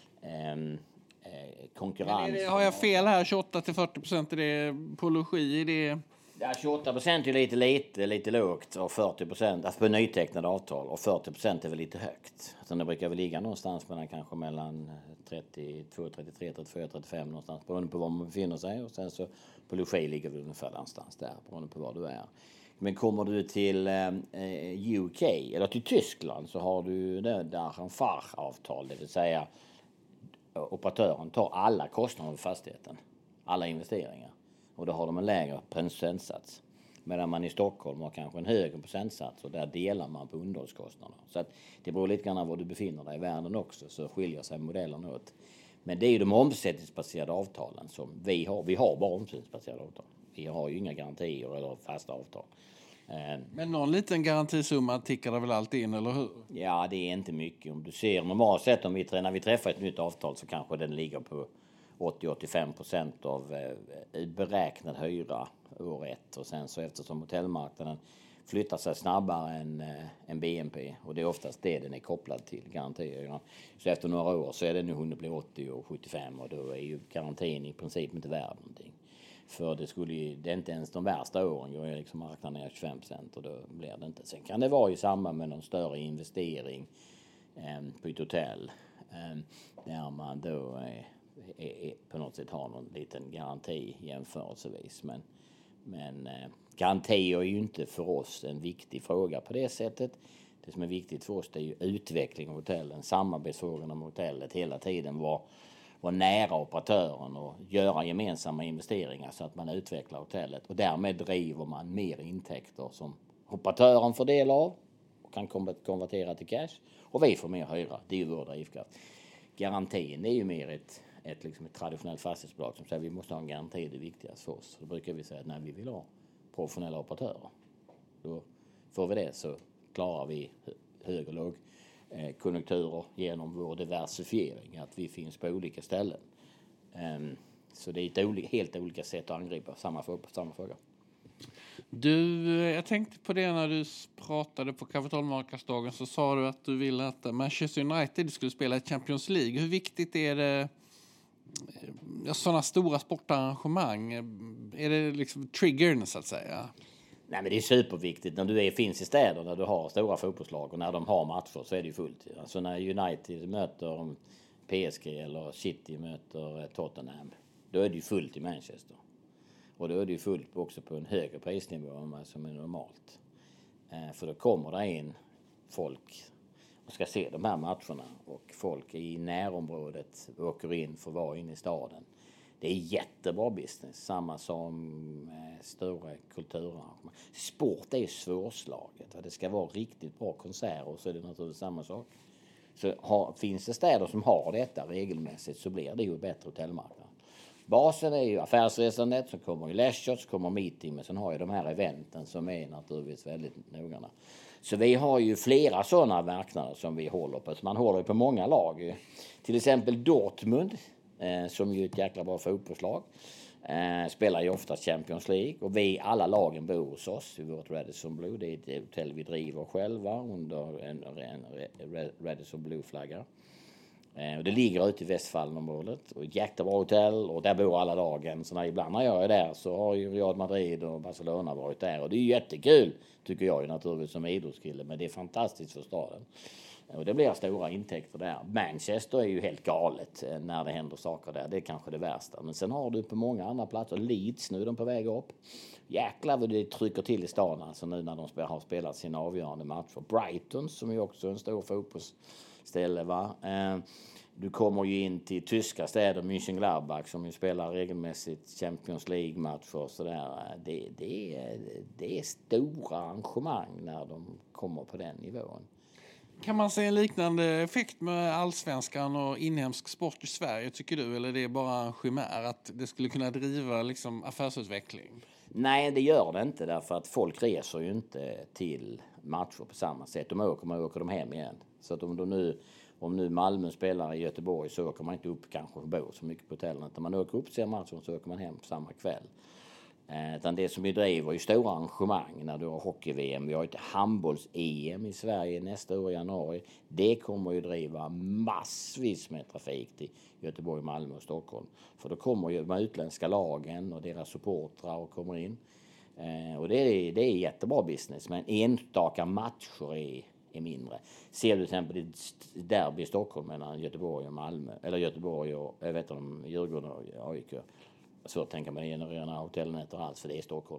konkurrens. Har jag fel här? 28-40% är det på logi? Är det... Ja, 28% är lite lågt och 40%, alltså på nytecknade avtal, och 40% är väl lite högt. Så det brukar väl ligga någonstans mellan 32, 33, 34, 35 någonstans beroende på var man befinner sig. Och sen så på logi ligger vi ungefär någonstans där beroende på var du är. Men kommer du till UK eller till Tyskland så har du där en FAR-avtal, det vill säga operatören tar alla kostnader för fastigheten, alla investeringar. Och då har de en lägre procentsats. Medan man i Stockholm har kanske en högre procentsats och där delar man på underhållskostnaderna. Så att det beror lite grann var du befinner dig i världen också, så skiljer sig modellerna åt. Men det är ju de omsättningsbaserade avtalen som vi har. Vi har bara omsättningsbaserade avtal. Vi har ju inga garantier eller fasta avtal. Men någon liten garantisumma tickar det väl alltid in, eller hur? Ja, det är inte mycket. Om du ser normalt sett när vi träffar ett nytt avtal så kanske den ligger på 80-85% av beräknad hyra år 1. Och sen så eftersom hotellmarknaden flyttar sig snabbare än BNP, och det är oftast det den är kopplad till, garantihyran. Så efter några år så är det nu hunnit bli 80 och 75 och då är ju garantin i princip inte värd någonting. För det är inte ens de värsta åren, ju är liksom marknaden är 25% och då blir det inte. Sen kan det vara i samband med någon större investering på ett hotell där man då på något sätt har någon liten garanti jämförelsevis. Men garantier är ju inte för oss en viktig fråga på det sättet. Det som är viktigt för oss är ju utveckling av hotellen, samarbetsfrågorna med hotellet, hela tiden vara nära operatören och göra gemensamma investeringar så att man utvecklar hotellet. Och därmed driver man mer intäkter som operatören får del av och kan konvertera till cash. Och vi får mer hyra. Det är ju vår drivkraft. Garantin är ju mer ett traditionellt fastighetsbolag som säger att vi måste ha en garanti, det viktigaste för oss. Då brukar vi säga att när vi vill ha professionella operatörer, då får vi det, så klarar vi hög och låg konjunkturer genom vår diversifiering, att vi finns på olika ställen. Så det är ett helt olika sätt att angripa samma fråga. Jag tänkte på det när du pratade på kapitalmarknadsdagen, så sa du att du ville att Manchester United skulle spela i Champions League. Hur viktigt är det sådana stora sportarrangemang? Är det liksom triggern så att säga? Nej, men det är superviktigt när du finns i städer där du har stora fotbollslag och när de har matcher så är det ju fullt. Alltså när United möter PSG eller City möter Tottenham, då är det ju fullt i Manchester. Och då är det ju fullt också på en högre prisnivå än vad som är normalt. För då kommer det in folk och ska se de här matcherna och folk i närområdet åker in för att vara inne i staden. Det är jättebra business, samma som stora kulturarrangemang. Sport är ju svårslaget. Det ska vara riktigt bra konserter och så är det naturligtvis samma sak. Så finns det städer som har detta regelmässigt så blir det ju bättre hotellmarknad. Basen är ju affärsresandet, så kommer ju leisure, så kommer meeting, men sen har ju de här eventen som är naturligtvis väldigt noggranna. Så vi har ju flera sådana marknader som vi håller på. Så man håller ju på många lag. Till exempel Dortmund, som ju är ett jäkla bra fotbollslag, spelar ju ofta Champions League. Och alla lagen bor hos oss i vårt Radisson Blu. Det är ett hotell vi driver själva under en Radisson Blu-flagga. Och det ligger ute i Västfallenområdet och ett jättebra hotell och där bor alla lagen. Så ibland när jag är där så har ju Real Madrid och Barcelona varit där och det är jättekul tycker jag ju naturligtvis som idrottskille, men det är fantastiskt för staden. Och det blir stora intäkter där. Manchester är ju helt galet när det händer saker där. Det är kanske det värsta. Men sen har du på många andra platser. Leeds, nu är de på väg upp. Jäklar vad det trycker till i stan alltså nu när de har spelat sina avgörande matcher. Brighton som är också en stor fotbollsställe va. Du kommer ju in till tyska städer, Mönchengladbach som ju spelar regelmässigt Champions League-matcher och sådär. Det är stora arrangemang när de kommer på den nivån. Kan man se en liknande effekt med allsvenskan och inhemsk sport i Sverige tycker du? Eller är det bara en chimär att det skulle kunna driva liksom affärsutveckling? Nej, det gör det inte därför att folk reser ju inte till matcher på samma sätt. De åker de hem igen. Så att om nu Malmö spelar i Göteborg så åker man inte upp kanske och bor så mycket på hotellen. Utan man åker upp till matchen så åker man hem på samma kväll. Utan det som vi driver är stora arrangemang när du har hockey-VM. Vi har ett handbolls-EM i Sverige nästa år i januari. Det kommer ju driva massvis med trafik till Göteborg, Malmö och Stockholm. För då kommer ju de utländska lagen och deras supportrar och kommer in. Och det är jättebra business, men enstaka matcher är mindre. Ser du till exempel ett derby i Stockholm mellan Göteborg och Malmö, eller Göteborg och Djurgården och AIK. Så att tänka mig generera hotellnätter alls, för det är Stockholm.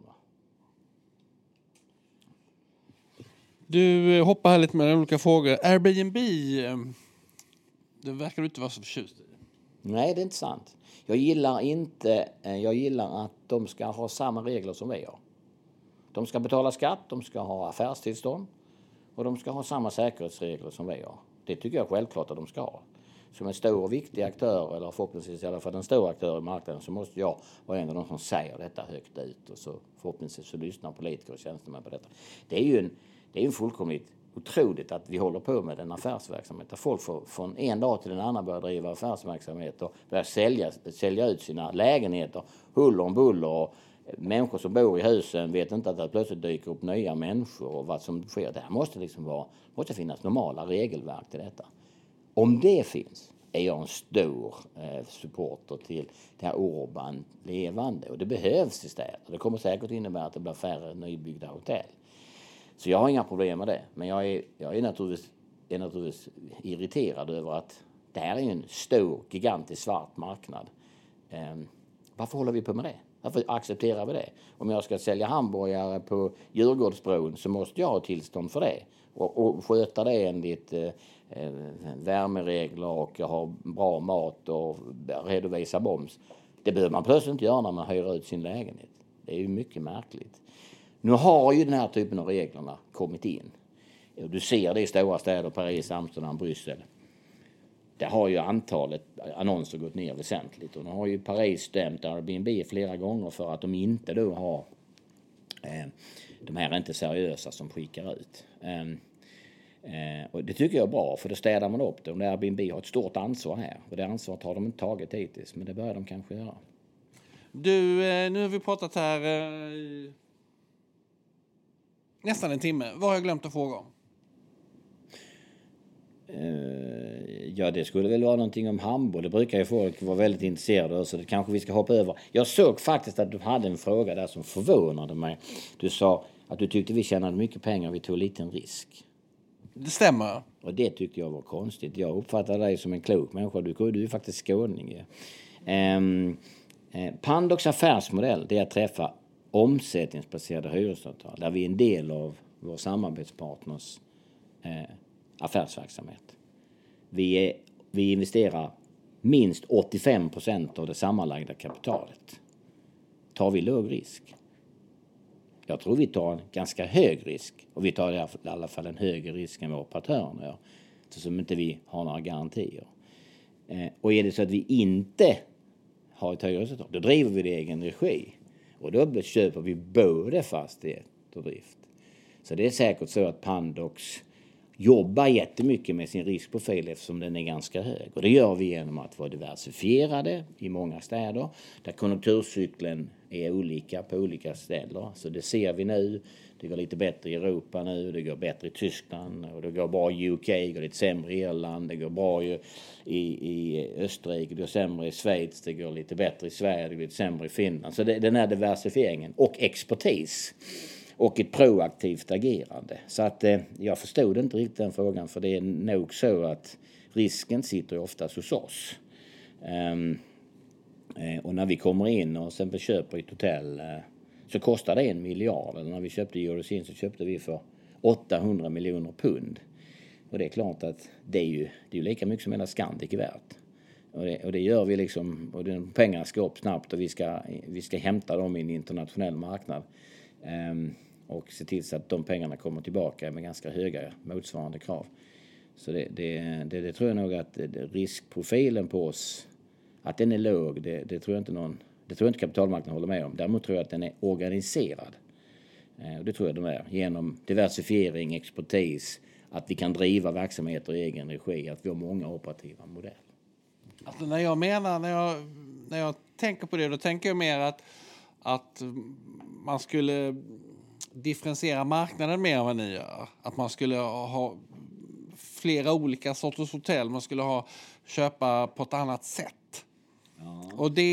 Du hoppar här lite med olika frågor. Airbnb, det verkar du inte vara så förtjust i. Nej, det är inte sant. Jag gillar att de ska ha samma regler som vi har. De ska betala skatt, de ska ha affärstillstånd och de ska ha samma säkerhetsregler som vi har. Det tycker jag självklart att de ska ha. Som en stor och viktig aktör, eller förhoppningsvis i alla fall en stor aktör i marknaden, så måste jag vara en av de som säger detta högt ut. Och så förhoppningsvis så lyssnar politiker och tjänstemän på detta. Det är ju fullkomligt otroligt att vi håller på med en affärsverksamhet. Där folk från en dag till en annan börjar driva affärsverksamhet och börjar sälja ut sina lägenheter. Huller om buller, och människor som bor i husen vet inte att det plötsligt dyker upp nya människor och vad som sker. Det här måste finnas normala regelverk till detta. Om det finns är jag en stor supporter till det här urban levande. Och det behövs i städer. Det kommer säkert innebära att det blir färre nybyggda hotell. Så jag har inga problem med det. Men jag är naturligtvis irriterad över att det här är en stor, gigantisk svart marknad. Varför håller vi på med det? Varför accepterar vi det? Om jag ska sälja hamburgare på Djurgårdsbron så måste jag ha tillstånd för det. Och sköta det enligt värmeregler och ha bra mat och redovisa moms. Det behöver man plötsligt inte göra när man hyr ut sin lägenhet. Det är ju mycket märkligt. Nu har ju den här typen av reglerna kommit in. Du ser det i stora städer, Paris, Amsterdam, Bryssel. Där har ju antalet annonser gått ner väsentligt. Och nu har ju Paris stämt Airbnb flera gånger för att de inte då har de här är inte seriösa som skickar ut. Och det tycker jag är bra, för då städar man upp det. Och Airbnb har ett stort ansvar här. Och det ansvaret har de inte tagit hittills, men det börjar de kanske göra. Du, nu har vi pratat här nästan en timme. Vad har jag glömt att fråga om? Ja, det skulle väl vara någonting om handboll. Det brukar ju folk vara väldigt intresserade av, så det kanske vi ska hoppa över. Jag såg faktiskt att du hade en fråga där som förvånade mig. Du sa att du tyckte vi tjänade mycket pengar och vi tog liten risk. Det stämmer. Och det tyckte jag var konstigt. Jag uppfattade dig som en klok människa. Du är ju faktiskt skåning. Pandox affärsmodell, det är att träffa omsättningsbaserade hyresavtal där vi är en del av vår samarbetspartners affärsverksamhet. Vi investerar minst 85% av det sammanlagda kapitalet. Tar vi låg risk? Jag tror vi tar en ganska hög risk. Och vi tar i alla fall en högre risk än våra operatörer gör. Som inte vi har några garantier. Och är det så att vi inte har ett högre resultat, då driver vi det i egen regi. Och då köper vi både fastighet och drift. Så det är säkert så att Pandox jobbar jättemycket med sin riskprofil eftersom den är ganska hög. Och det gör vi genom att vara diversifierade i många städer där konjunkturcykeln är olika på olika ställen. Så det ser vi nu. Det går lite bättre i Europa nu, det går bättre i Tyskland och det går bra i UK, det går lite sämre i Irland, det går bra i Österrike, det går sämre i Schweiz, det går lite bättre i Sverige, det går lite sämre i Finland. Så den här diversifieringen och expertis och ett proaktivt agerande. Så att jag förstod inte riktigt den frågan, för det är nog så att risken sitter oftast hos oss. Och när vi kommer in och sen köper ett hotell så kostar det 1 miljard. Eller när vi köpte Eurosin så köpte vi för 800 miljoner pund. Och det är klart att det är ju lika mycket som hela Scandic är värt. Och det gör vi liksom, och de pengarna ska upp snabbt och vi ska hämta dem i en internationell marknad. Och se till så att de pengarna kommer tillbaka med ganska höga motsvarande krav. Så det tror jag nog att riskprofilen på oss, att den är låg, det tror jag inte någon Det tror jag inte kapitalmarknaden håller med om. Däremot tror jag att den är organiserad. Och det tror jag den är. Genom diversifiering, expertis, att vi kan driva verksamheter i egen regi, att vi har många operativa modeller. Alltså när jag tänker på det, då tänker jag mer att man skulle differentiera marknaden mer än vad ni gör. Att man skulle ha flera olika sorters hotell. Man skulle köpa på ett annat sätt. Ja.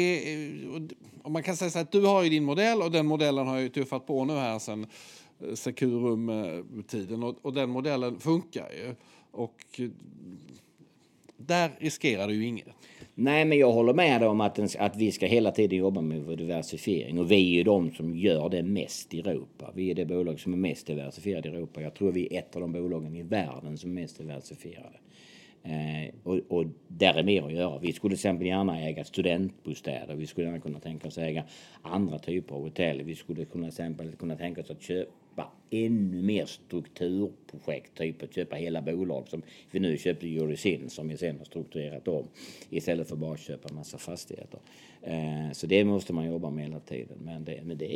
Och man kan säga så att du har ju din modell, och den modellen har ju tuffat på nu här sedan Securum-tiden. Och den modellen funkar ju. Och där riskerar du ju inget. Nej, men jag håller med om att vi ska hela tiden jobba med diversifiering. Och vi är ju de som gör det mest i Europa. Vi är det bolag som är mest diversifierade i Europa. Jag tror vi är ett av de bolagen i världen som är mest diversifierade. Och där är mer att göra. Vi skulle till exempel gärna äga studentbostäder. Vi skulle gärna kunna tänka oss äga andra typer av hotell. Vi skulle kunna tänka oss att köpa ännu mer strukturprojekt. Typ att köpa hela bolag som vi nu köpte Eurosin, som vi sen har strukturerat om. Istället för bara att köpa en massa fastigheter. Så det måste man jobba med hela tiden. Men det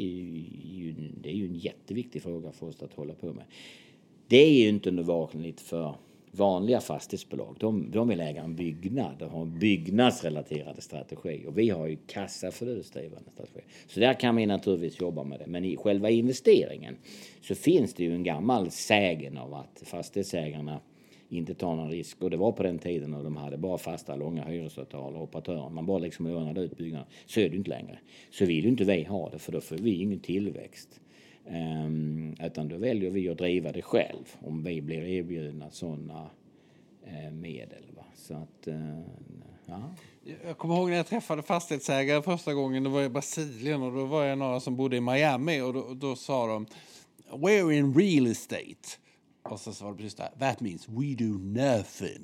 är ju en jätteviktig fråga för oss att hålla på med. Det är ju inte vanligt för vanliga fastighetsbolag. De vill äga en byggnad och ha en byggnadsrelaterade strategi. Och vi har ju kassaförlustdrivande strategi. Så där kan vi naturligtvis jobba med det. Men i själva investeringen så finns det ju en gammal sägen av att fastighetsägarna inte tar någon risk. Och det var på den tiden när de hade bara fasta långa hyresavtal och operatörer. Man bara liksom lånade ut byggnader. Så är det inte längre. Så vill ju inte vi ha det, för då får vi ingen tillväxt. Utan då väljer vi att driva det själv om vi blir erbjudna sådana medel. Va? Så att, ja. Jag kommer ihåg när jag träffade fastighetsägare första gången. Det var i Brasilien, och då var jag några som bodde i Miami, och då sa de "We're in real estate". Och så var det precis där: "That means we do nothing".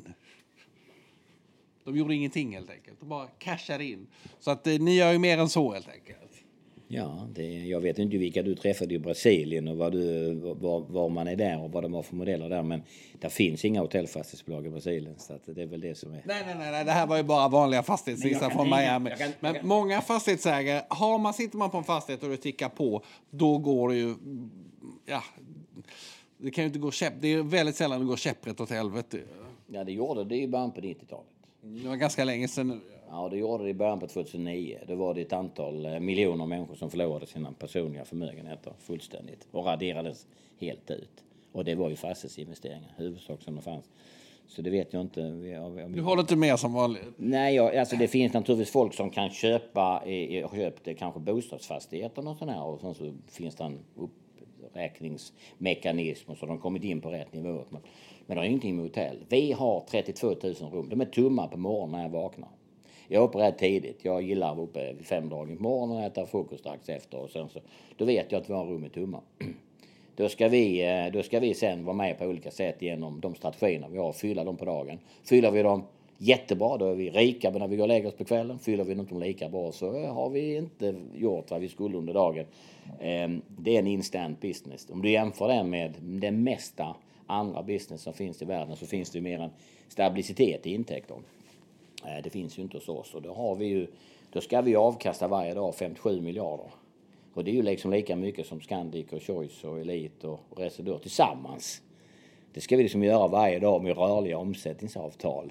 De gjorde ingenting helt enkelt. De bara cashade in. Så att ni gör ju mer än så helt enkelt. Ja, jag vet inte vilka du träffade i Brasilien och var man är där och vad de har för modeller där. Men det finns inga hotellfastighetsbolag i Brasilien, så att det är väl det som är... Nej. Det här var ju bara vanliga fastighetsgissar från Miami. Men många fastighetsägare, sitter man på en fastighet och det tickar på, då går det ju... Ja, det kan ju inte gå det är väldigt sällan det går käpprätt åt helvete. Ja, det gjorde det i början på 90-talet. Det var ganska länge sedan nu. Ja, det gjorde det i början på 2009. Då var det ett antal miljoner människor som förlorade sina personliga förmögenheter fullständigt och raderades helt ut. Och det var ju fastighetsinvesteringar, huvudsak som det fanns. Så det vet jag inte. Du håller inte med som vanligt? Nej, alltså det finns naturligtvis folk som kan köpa kanske bostadsfastigheter och sån här. Och så finns det en uppräkningsmekanism så de kommit in på rätt nivå. Men det har ingenting med hotell. Vi har 32 000 rum. De är tomma på morgonen när jag vaknar. Jag är uppe rätt tidigt. Jag gillar att vara uppe 5 dagar på morgonen och äta frukost strax efter. Och sen så, då vet jag att vi har rum i tomma. Då ska vi sen vara med på olika sätt genom de strategierna vi har. Fylla dem på dagen. Fyller vi dem jättebra, då är vi rika när vi går och lägger oss på kvällen. Fyller vi dem lika bra, så har vi inte gjort vad vi skulle under dagen. Det är en instant business. Om du jämför den med den mesta andra business som finns i världen, så finns det mer en stabilitet i intäkter. Det finns ju inte hos oss. Och då ska vi avkasta varje dag 57 miljarder. Och det är ju liksom lika mycket som Scandic och Choice och Elite och Residor tillsammans. Det ska vi liksom göra varje dag med rörliga omsättningsavtal.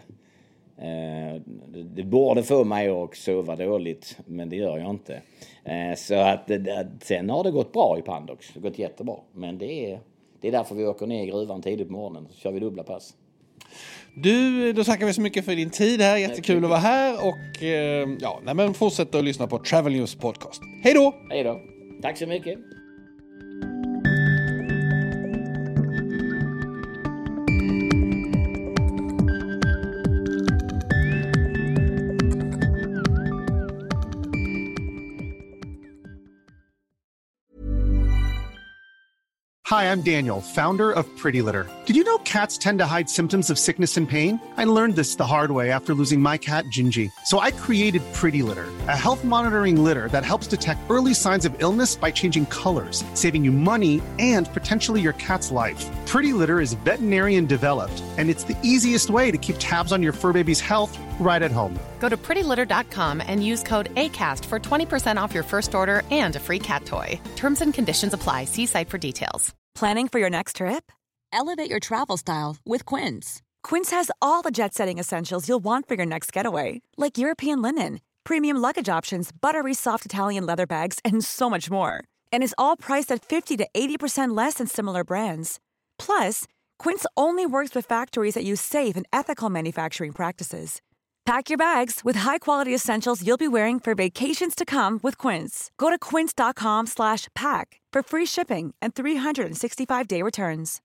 Det borde få mig att sova dåligt, men det gör jag inte. Så att sen har det gått bra i Pandox. Det har gått jättebra. Men det är därför vi åker ner i gruvan tidigt på morgonen. Så kör vi dubbla pass. Då tackar vi så mycket för din tid här. Jättekul att vara här. Och fortsätt att lyssna på Travel News Podcast. Hej då! Hej då. Tack så mycket. Hi, I'm Daniel, founder of Pretty Litter. Did you know cats tend to hide symptoms of sickness and pain? I learned this the hard way after losing my cat, Gingy. So I created Pretty Litter, a health monitoring litter that helps detect early signs of illness by changing colors, saving you money and potentially your cat's life. Pretty Litter is veterinarian developed, and it's the easiest way to keep tabs on your fur baby's health right at home. Go to prettylitter.com and use code ACAST for 20% off your first order and a free cat toy. Terms and conditions apply. See site for details. Planning for your next trip? Elevate your travel style with Quince. Quince has all the jet-setting essentials you'll want for your next getaway, like European linen, premium luggage options, buttery soft Italian leather bags, and so much more. And is all priced at 50 to 80% less than similar brands. Plus, Quince only works with factories that use safe and ethical manufacturing practices. Pack your bags with high-quality essentials you'll be wearing for vacations to come with Quince. Go to quince.com/pack for free shipping and 365-day returns.